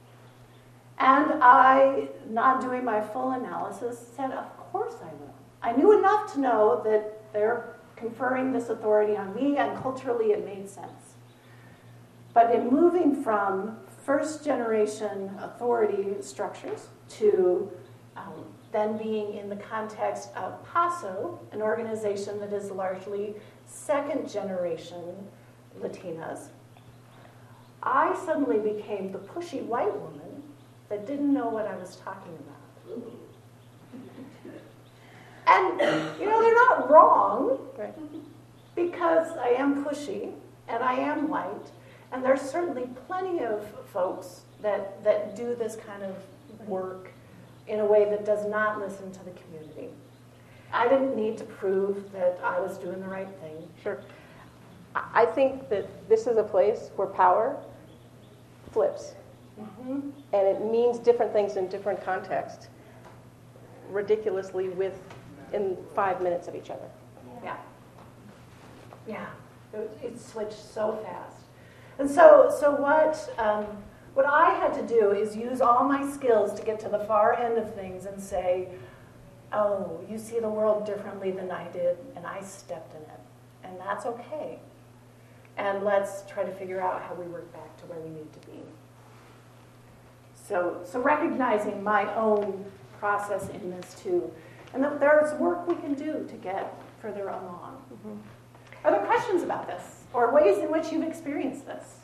And I, not doing my full analysis, said, of course I will. I knew enough to know that they're conferring this authority on me, and culturally it made sense. But in moving from first generation authority structures to um, then being in the context of PASO, an organization that is largely second generation Latinas, I suddenly became the pushy white woman that didn't know what I was talking about. And, you know, they're not wrong, right. because I am pushy and I am white, and there's certainly plenty of folks that, that do this kind of work in a way that does not listen to the community. I didn't need to prove that I was doing the right thing. Sure. I think that this is a place where power flips. Mm-hmm. And it means different things in different contexts, ridiculously within five minutes of each other. Yeah. Yeah. It, it switched so fast. And so, so what, um, what I had to do is use all my skills to get to the far end of things and say, oh, you see the world differently than I did, and I stepped in it. And that's okay. And let's try to figure out how we work back to where we need to be. So, so recognizing my own process in this too. And that there's work we can do to get further along. Mm-hmm. Are there questions about this? Or ways in which you've experienced this?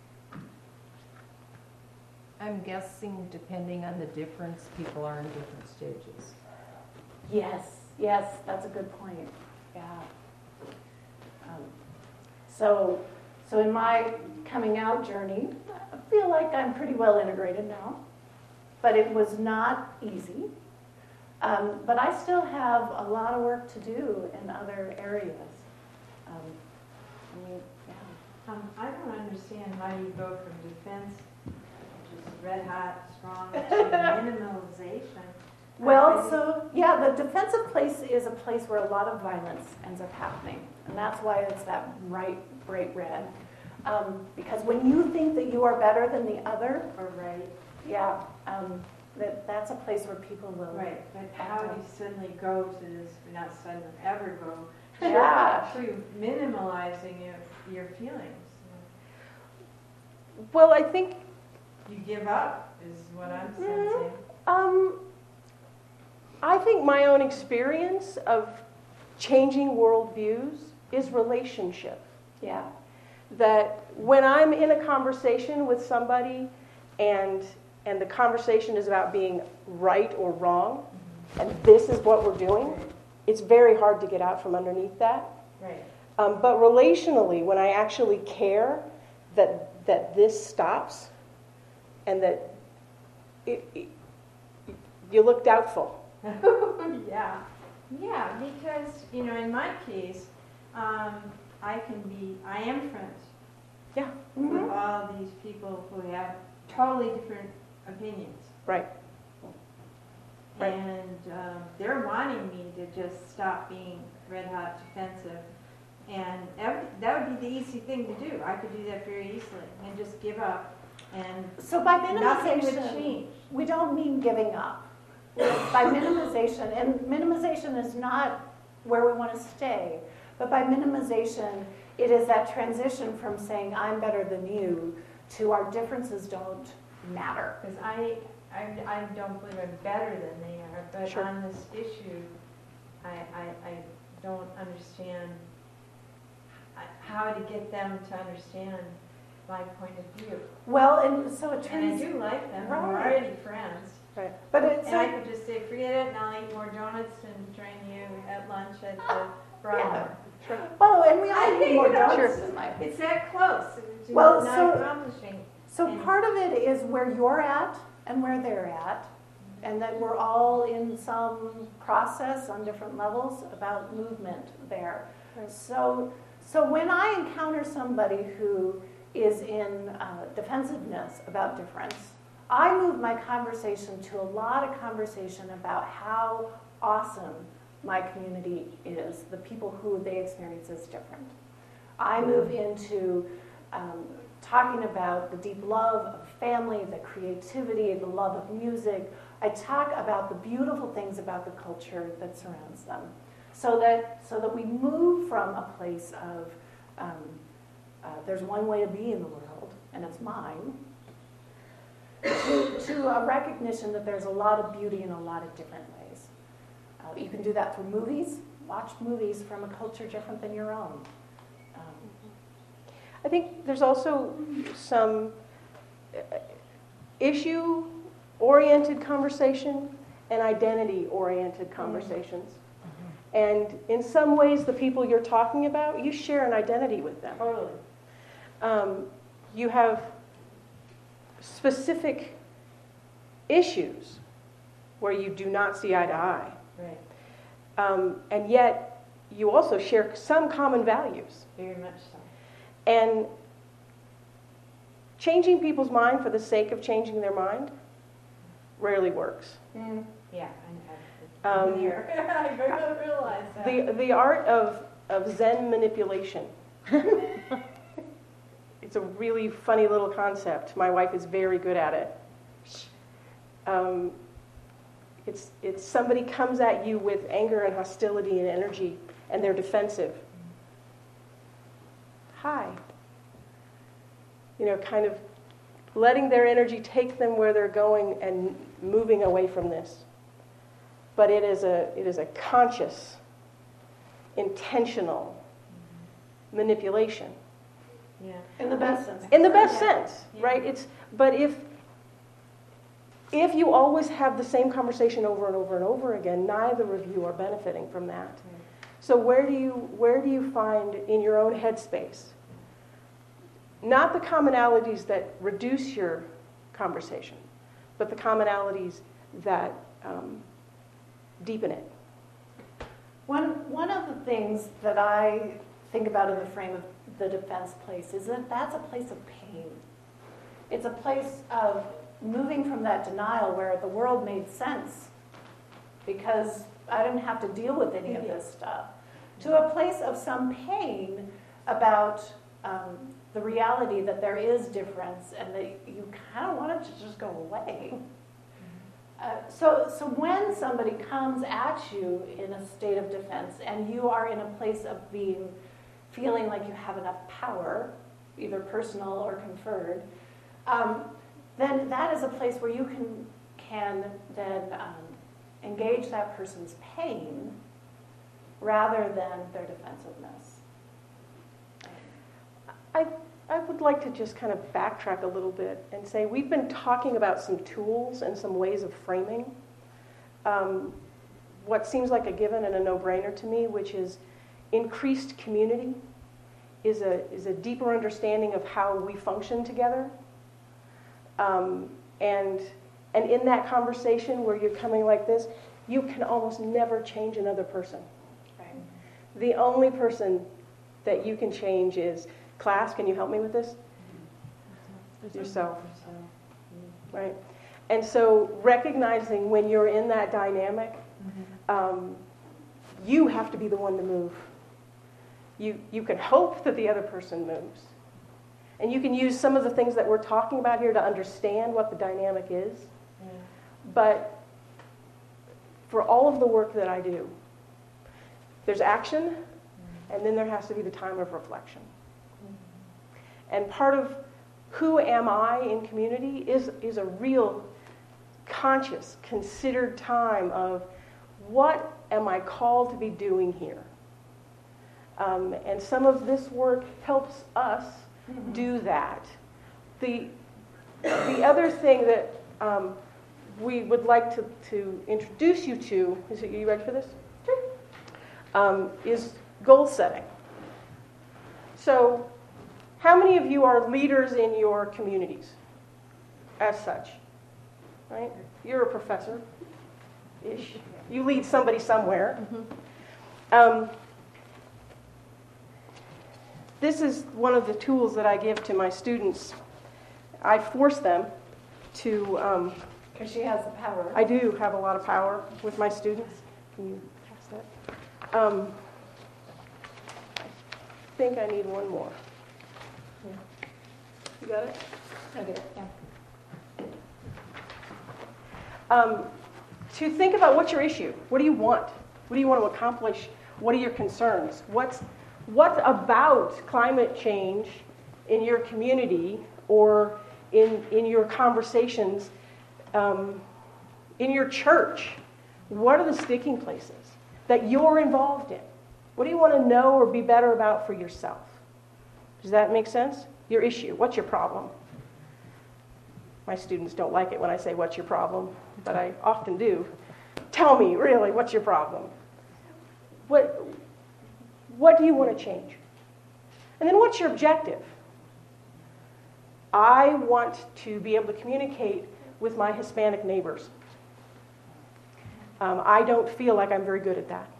I'm guessing depending on the difference, people are in different stages. Yes, yes, that's a good point. Yeah. Um, so, so in my coming out journey, I feel like I'm pretty well integrated now, but it was not easy. Um, but I still have a lot of work to do in other areas. Um, I mean, yeah. Um, I don't understand why you go from defense, which is red hot, strong, to minimalization. Well, so, yeah, the defensive place is a place where a lot of violence ends up happening. And that's why it's that bright, bright red. Um, because when you think that you are better than the other, Or right. yeah, um, that, that's a place where people will. Right, but how do you suddenly go to this, not suddenly, ever go Yeah. to minimalizing your, your feelings? Well, I think You give up, is what I'm Mm. sensing. um, I think my own experience of changing worldviews is relationship. Yeah. That when I'm in a conversation with somebody and and the conversation is about being right or wrong, and this is what we're doing, it's very hard to get out from underneath that. Right. Um, but relationally, when I actually care that that this stops and that it, it, you look doubtful. Yeah, yeah, because, you know, in my case, um, I can be, I am friends Yeah. with all these people who have totally different opinions. Right. Right. And um, they're wanting me to just stop being red hot defensive. And that would, that would be the easy thing to do. I could do that very easily and just give up, and So by nothing would minimization, change. we don't mean giving up. By minimization, and minimization is not where we want to stay, but by minimization, it is that transition from saying I'm better than you to our differences don't matter. Because I, I, I don't believe I'm better than they are, but Sure. on this issue, I, I, I don't understand uh, how to get them to understand my point of view. Well, and so it And I turns, do like them, we're Right. already friends. Right. but it's And I could just say, forget it, and I'll eat more donuts and join you at lunch at the Broadmoor. Sure. well, and we all need more Sure. donuts in life. It's that close, it's Well, not so- accomplishing. So And- part of it is where you're at and where they're at, and that we're all in some process on different levels about movement there. Right. So, so when I encounter somebody who is in uh, defensiveness about difference, I move my conversation to a lot of conversation about how awesome my community is, the people who they experience as different. I move into um, talking about the deep love of family, the creativity, the love of music. I talk about the beautiful things about the culture that surrounds them, so that so that we move from a place of um, uh, there's one way to be in the world, and it's mine, to, to a recognition that there's a lot of beauty in a lot of different ways. Uh, you can do that through movies. Watch movies from a culture different than your own. Um, I think there's also some uh, issue-oriented conversation and identity-oriented conversations. And in some ways, the people you're talking about, you share an identity with them. Totally. Um, you have specific issues where you do not see eye to eye. Right, Um, and yet, you also share some common values. very much so. And changing people's mind for the sake of changing their mind rarely works. Yeah, I, I, Um, I'm here. I realize that. The, the art of, of Zen manipulation. It's a really funny little concept. My wife is very good at it. Um, it's, it's somebody comes at you with anger and hostility and energy, and they're defensive. Hi. You know, kind of letting their energy take them where they're going and moving away from this. But it is a, it is a conscious, intentional manipulation. Yeah. in the best sense. In the best Yeah. sense, Yeah. right? It's, but if, if you always have the same conversation over and over and over again, neither of you are benefiting from that. So where do you, where do you find in your own headspace, not the commonalities that reduce your conversation, but the commonalities that um, deepen it? One, one of the things that I think about in the frame of the defense place is that that's a place of pain. It's a place of moving from that denial where the world made sense because I didn't have to deal with any of this stuff, to a place of some pain about um, the reality that there is difference and that you kind of want it to just go away. Uh, so, so when somebody comes at you in a state of defense and you are in a place of being, feeling like you have enough power, either personal or conferred, um, then that is a place where you can can then um, engage that person's pain rather than their defensiveness. I, I would like to just kind of backtrack a little bit and say we've been talking about some tools and some ways of framing um, what seems like a given and a no-brainer to me, which is increased community, is a, is a deeper understanding of how we function together. Um, and, and in that conversation where you're coming like this, you can almost never change another person. Right. The only person that you can change is, class, can you help me with this? Yourself. Right? And so recognizing when you're in that dynamic, um, you have to be the one to move. You, you can hope that the other person moves. And you can use some of the things that we're talking about here to understand what the dynamic is. Yeah. But for all of the work that I do, there's action, and then there has to be the time of reflection. And part of who am I in community is, is a real conscious, considered time of what am I called to be doing here? Um, and some of this work helps us do that. The, the other thing that um, we would like to, to introduce you to, is it, are you ready for this? Sure. Um, is goal setting. So, how many of you are leaders in your communities as such? Right? You're a professor-ish. You lead somebody somewhere. Mm-hmm. Um, this is one of the tools that I give to my students. I force them to... Um, Because she has the power. I do have a lot of power with my students. Can you pass that? Um, I think I need one more. You got it? Okay, yeah. Um, to think about what's your issue. What do you want? What do you want to accomplish? What are your concerns? What's, what about climate change in your community or in, in your conversations um, in your church? What are the sticking places that you're involved in? What do you want to know or be better about for yourself? Does that make sense? Your issue. What's your problem? My students don't like it when I say, what's your problem? But I often do. Tell me, really, what's your problem? What, what do you want to change? And then what's your objective? I want to be able to communicate with my Hispanic neighbors. Um, I don't feel like I'm very good at that.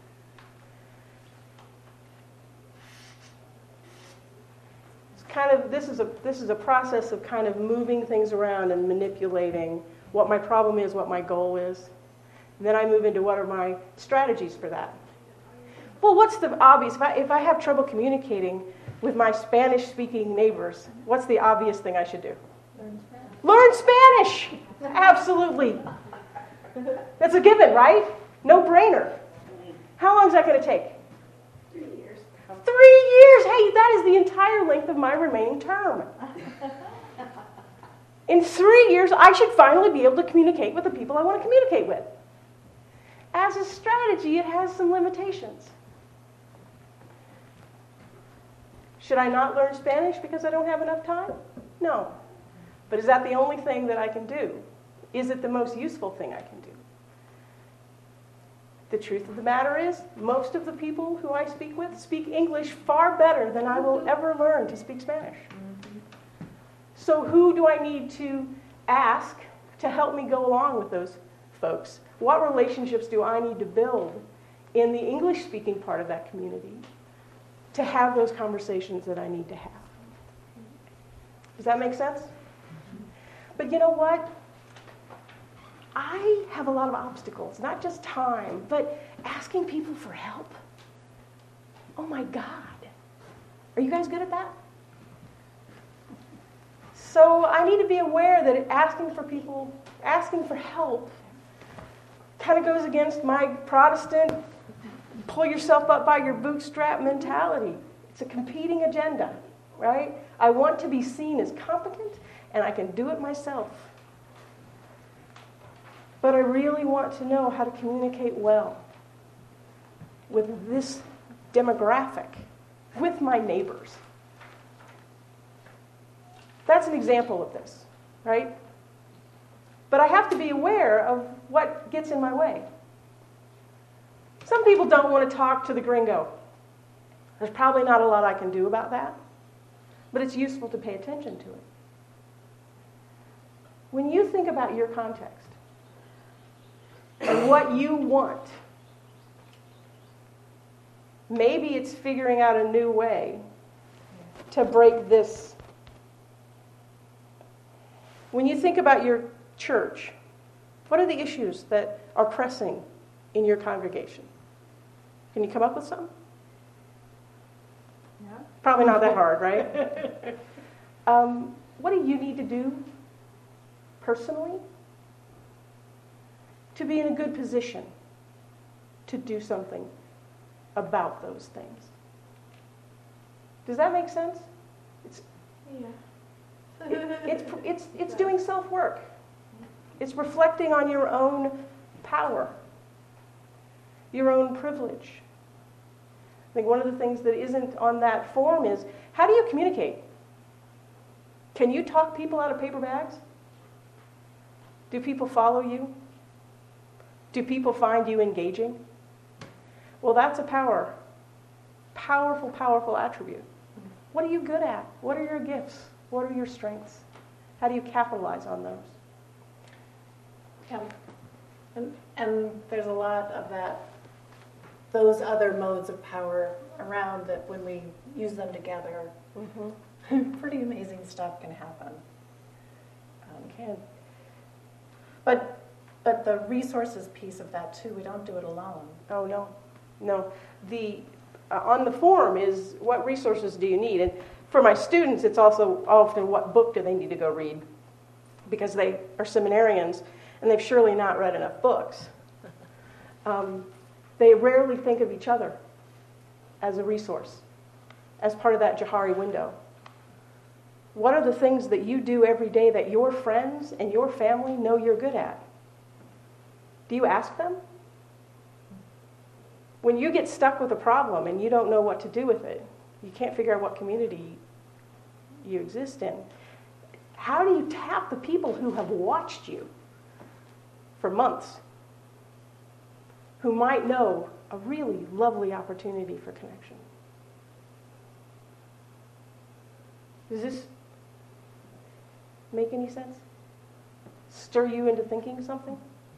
Kind of, this is a this is a process of kind of moving things around and manipulating what my problem is, what my goal is. And then I move into what are my strategies for that. Well, what's the obvious? If I, if I have trouble communicating with my Spanish-speaking neighbors, what's the obvious thing I should do? Learn Spanish. Learn Spanish! Absolutely. That's a given, right? No brainer. How long is that going to take? Three years. Hey, that is the entire length of my remaining term. In three years, I should finally be able to communicate with the people I want to communicate with. As a strategy, it has some limitations. Should I not learn Spanish because I don't have enough time? No. But is that the only thing that I can do? Is it the most useful thing I can do? The truth of the matter is, most of the people who I speak with speak English far better than I will ever learn to speak Spanish. So who do I need to ask to help me go along with those folks? What relationships do I need to build in the English-speaking part of that community to have those conversations that I need to have? Does that make sense? But you know what? I have a lot of obstacles, not just time, but asking people for help. Oh my God. Are you guys good at that? So I need to be aware that asking for people, asking for help kind of goes against my Protestant, pull yourself up by your bootstrap mentality. It's a competing agenda, right? I want to be seen as competent, and I can do it myself. But I really want to know how to communicate well with this demographic, with my neighbors. That's an example of this, right? But I have to be aware of what gets in my way. Some people don't want to talk to the gringo. There's probably not a lot I can do about that, but it's useful to pay attention to it. When you think about your context and what you want, maybe it's figuring out a new way to break this. When you think about your church, what are the issues that are pressing in your congregation? Can you come up with some? Yeah. Probably not that hard, right? um, what do you need to do personally to be in a good position to do something about those things? Does that make sense? It's, Yeah. it, it's, it's, it's doing self-work. It's reflecting on your own power, your own privilege. I think one of the things that isn't on that form is, how do you communicate? Can you talk people out of paper bags? Do people follow you? Do people find you engaging? Well, that's a power. Powerful, powerful attribute. What are you good at? What are your gifts? What are your strengths? How do you capitalize on those? Yeah. And, and there's a lot of that, those other modes of power around that when we use them together, mm-hmm. pretty amazing stuff can happen. Um, Can. But but the resources piece of that too, we don't do it alone. Oh, no. No. The uh, on the form is, what resources do you need? And for my students, it's also often, what book do they need to go read? Because they are seminarians, and they've surely not read enough books. Um, they rarely think of each other as a resource, as part of that Johari window. What are the things that you do every day that your friends and your family know you're good at? Do you ask them? When you get stuck with a problem and you don't know what to do with it, you can't figure out what community you exist in, how do you tap the people who have watched you for months, who might know a really lovely opportunity for connection? Does this make any sense? Stir you into thinking something?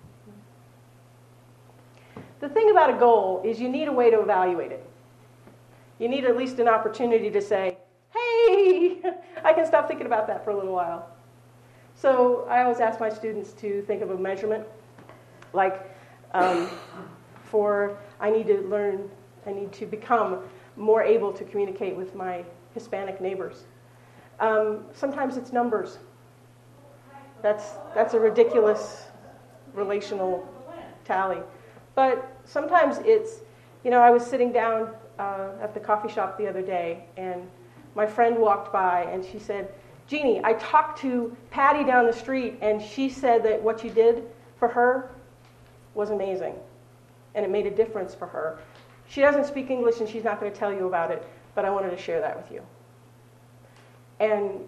The thing about a goal is you need a way to evaluate it. You need at least an opportunity to say, hey, I can stop thinking about that for a little while. So I always ask my students to think of a measurement, like um, for I need to learn, I need to become more able to communicate with my Hispanic neighbors. Um, sometimes it's numbers. That's, that's a ridiculous relational tally. But sometimes it's, you know, I was sitting down uh, at the coffee shop the other day, and my friend walked by, and she said, Jeannie, I talked to Patty down the street, and she said that what you did for her was amazing, and it made a difference for her. She doesn't speak English, and she's not going to tell you about it, but I wanted to share that with you. And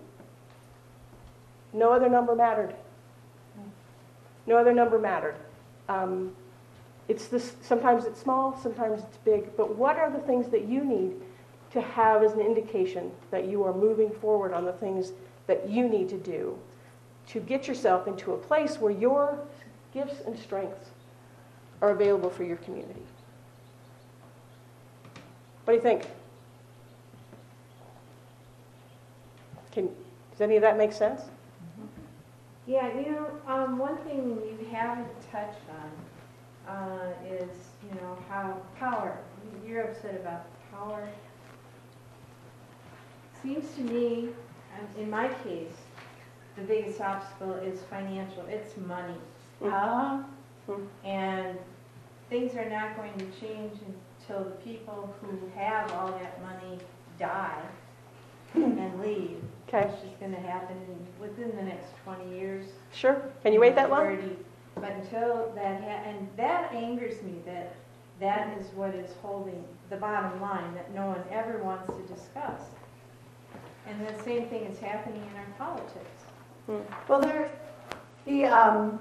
no other number mattered. No other number mattered. Um, it's this. Sometimes it's small, sometimes it's big, but what are the things that you need to have as an indication that you are moving forward on the things that you need to do to get yourself into a place where your gifts and strengths are available for your community? What do you think? Can, does any of that make sense? Yeah, you know, um, one thing you haven't touched on uh, is, you know, how power, you're upset about power. Seems to me, um, in my case, the biggest obstacle is financial. It's money. Ah. And things are not going to change until the people who have all that money die and leave. Okay. Which is going to happen in, within the next twenty years. Sure. Can you wait that long? thirty. But until that, ha- and that angers me, that that is what is holding the bottom line, that no one ever wants to discuss. And the same thing is happening in our politics. Hmm. Well, there, the um,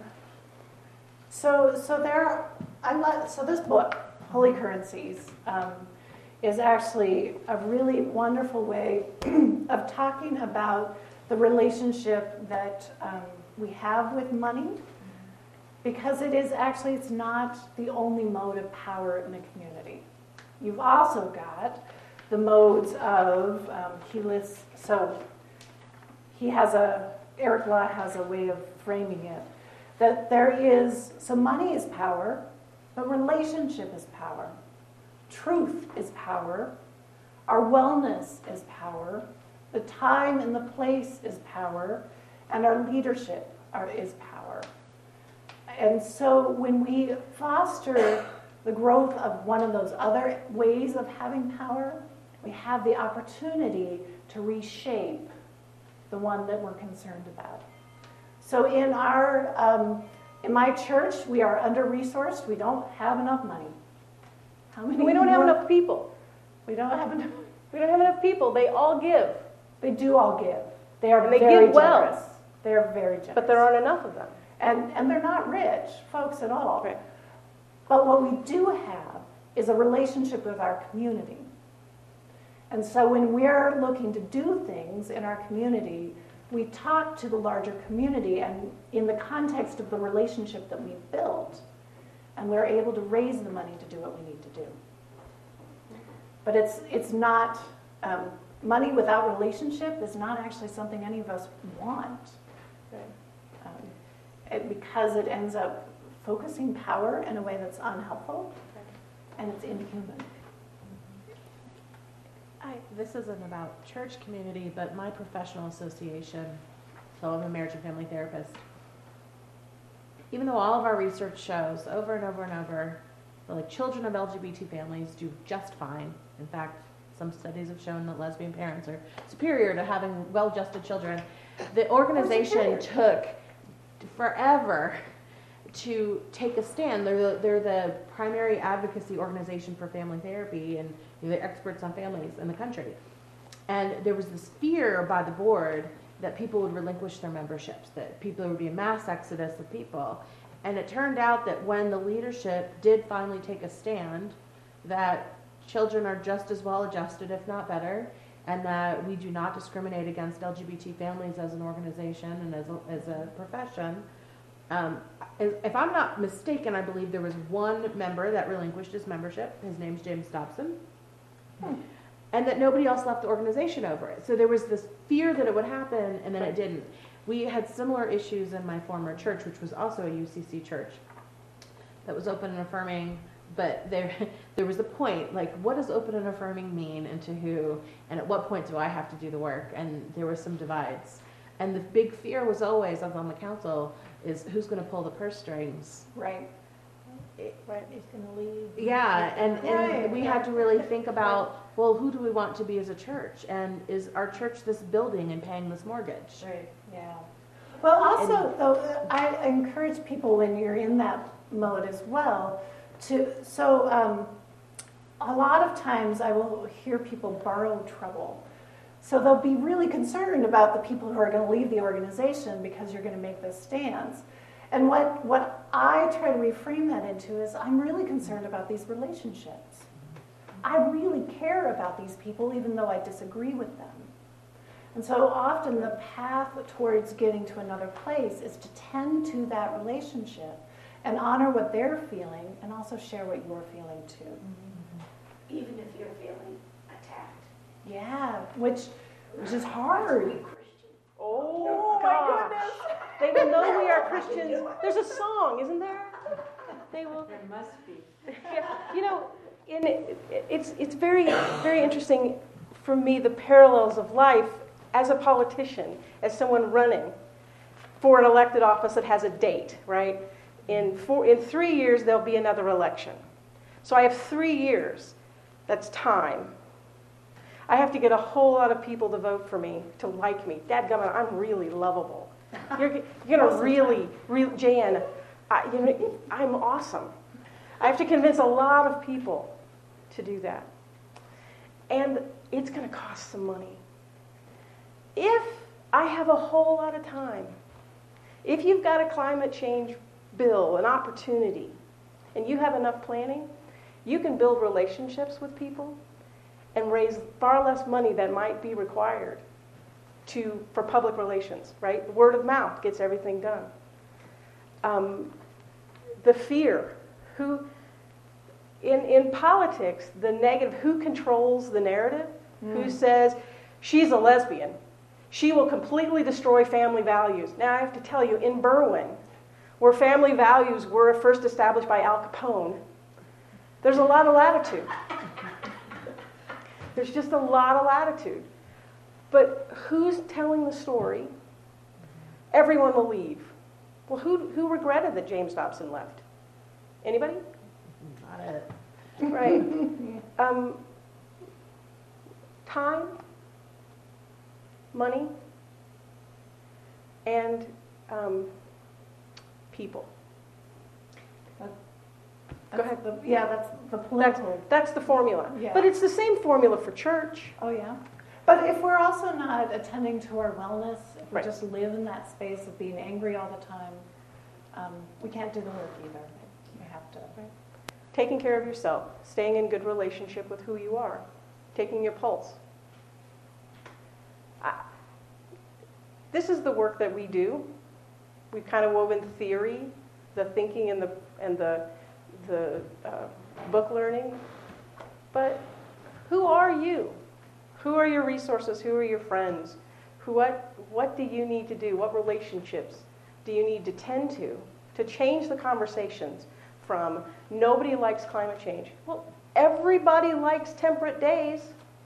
so so there, I let so this book, Holy Currencies, um, is actually a really wonderful way of talking about the relationship that um, we have with money, because it is actually, it's not the only mode of power in a community. You've also got the modes of, um, he lists, so he has a, Eric Law has a way of framing it, that there is, so money is power, but relationship is power. Truth is power. Our wellness is power. The time and the place is power. And our leadership are, is power. And so when we foster the growth of one of those other ways of having power, we have the opportunity to reshape the one that we're concerned about. So in our, um, in my church, we are under-resourced. We don't have enough money. How many? We don't have more? enough people. We don't have enough. We don't have enough people. They all give, They do all give. They are And they very give well. generous. They are very generous. but there aren't enough of them. And, and they're not rich folks at all. Right. But what we do have is a relationship with our community. And so when we're looking to do things in our community, we talk to the larger community and in the context of the relationship that we've built, and we're able to raise the money to do what we need to do. But it's, it's not, um, money without relationship is not actually something any of us want. Um, it, because it ends up focusing power in a way that's unhelpful and it's inhuman. I, this isn't about church community, but my professional association, so I'm a marriage and family therapist. Even though all of our research shows over and over and over that like children of L G B T families do just fine. In fact, some studies have shown that lesbian parents are superior to having well-adjusted children. The organization took forever to take a stand. They're the, they're the primary advocacy organization for family therapy, and they're experts on families in the country. And there was this fear by the board that people would relinquish their memberships, that people there would be a mass exodus of people. And it turned out that when the leadership did finally take a stand, that children are just as well adjusted, if not better, and that we do not discriminate against L G B T families as an organization and as a, as a profession. Um, if I'm not mistaken, I believe there was one member that relinquished his membership. His name's James Dobson. Hmm. And that nobody else left the organization over it. So there was this fear that it would happen, and then it didn't. We had similar issues in my former church, which was also a U C C church that was open and affirming, but there there was a point, like, what does open and affirming mean, and to who, and at what point do I have to do the work? And there were some divides. And the big fear was always, as on the council, is who's going to pull the purse strings? Right. It, Right. He's going to leave. Yeah, and, and Right. we had to really think about, well, who do we want to be as a church? And is our church this building and paying this mortgage? Right. Yeah. Well, also, though, I encourage people when you're in that mode as well to, so um, a lot of times I will hear people borrow trouble. So they'll be really concerned about the people who are going to leave the organization because you're going to make this stance. And what, what I try to reframe that into is I'm really concerned about these relationships. I really care about these people even though I disagree with them. And so often the path towards getting to another place is to tend to that relationship and honor what they're feeling and also share what you're feeling too. Even if you're feeling attacked. Yeah, which, which is hard. Oh, my goodness. They will know we are Christians. There's a song, isn't there? They will. There must be. Yeah, you know, in it, it's it's very very interesting for me, the parallels of life as a politician, as someone running for an elected office that has a date, right? In four, in three years there'll be another election, so I have three years. That's time. I have to get a whole lot of people to vote for me, to like me. Dadgummit, I'm really lovable. You're, you're gonna really, really, Jan, I, you know, I'm awesome. I have to convince a lot of people to do that. And it's gonna cost some money. If I have a whole lot of time, if you've got a climate change bill, an opportunity, and you have enough planning, you can build relationships with people and raise far less money than might be required to for public relations, right? Word of mouth gets everything done. Um, the fear, who, in, in politics, the negative, who controls the narrative? Mm. Who says, she's a lesbian, she will completely destroy family values. Now I have to tell you, in Berwyn, where family values were first established by Al Capone, there's a lot of latitude. There's just a lot of latitude. But who's telling the story? Everyone will leave. Well, who who regretted that James Dobson left? Anybody? Not it. Right. um, time, money, and um, people. Go ahead. The, yeah, that's the That's, political. that's the formula. Yeah. But it's the same formula for church. Oh, yeah. But if we're also not attending to our wellness, if we Right. just live in that space of being angry all the time, um, we can't do the work either. We have to. Right. Taking care of yourself, staying in good relationship with who you are, taking your pulse. I, this is the work that we do. We've kind of woven theory, the thinking and the and the the uh, book learning. But who are you? Who are your resources? Who are your friends? Who, what, what do you need to do? What relationships do you need to tend to to change the conversations from nobody likes climate change? Well, everybody likes temperate days.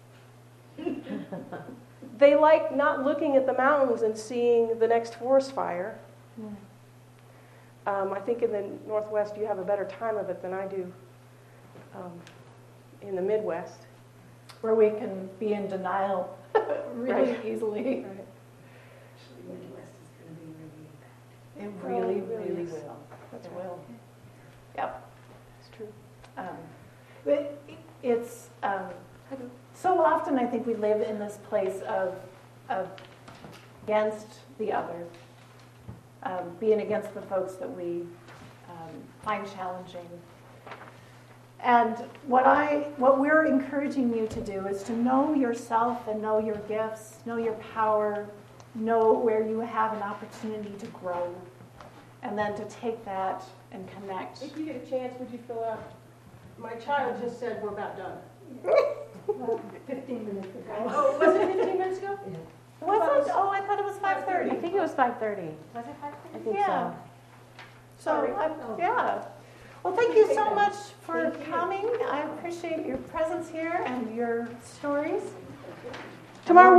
They like not looking at the mountains and seeing the next forest fire. Um, I think in the Northwest you have a better time of it than I do um, in the Midwest. Where we can be in denial really Right. easily. Right. Actually, the Midwest is going to be really impacted. It Oh, really, it really really is. will. It will. Yep. It's true. Um, but it's um, so often I think we live in this place of, of against the other, um, being against the folks that we um, find challenging. And what I, what we're encouraging you to do is to know yourself and know your gifts, know your power, know where you have an opportunity to grow, and then to take that and connect. If you get a chance, would you fill out? My child just said we're about done. Fifteen minutes ago. Oh, was it fifteen minutes ago? Was it? Oh, I thought it was five I thirty. think it was five thirty. Was it five thirty? I think Yeah. so. So, Sorry. I- yeah. Well, thank you so much for coming. I appreciate your presence here and your stories. Tomorrow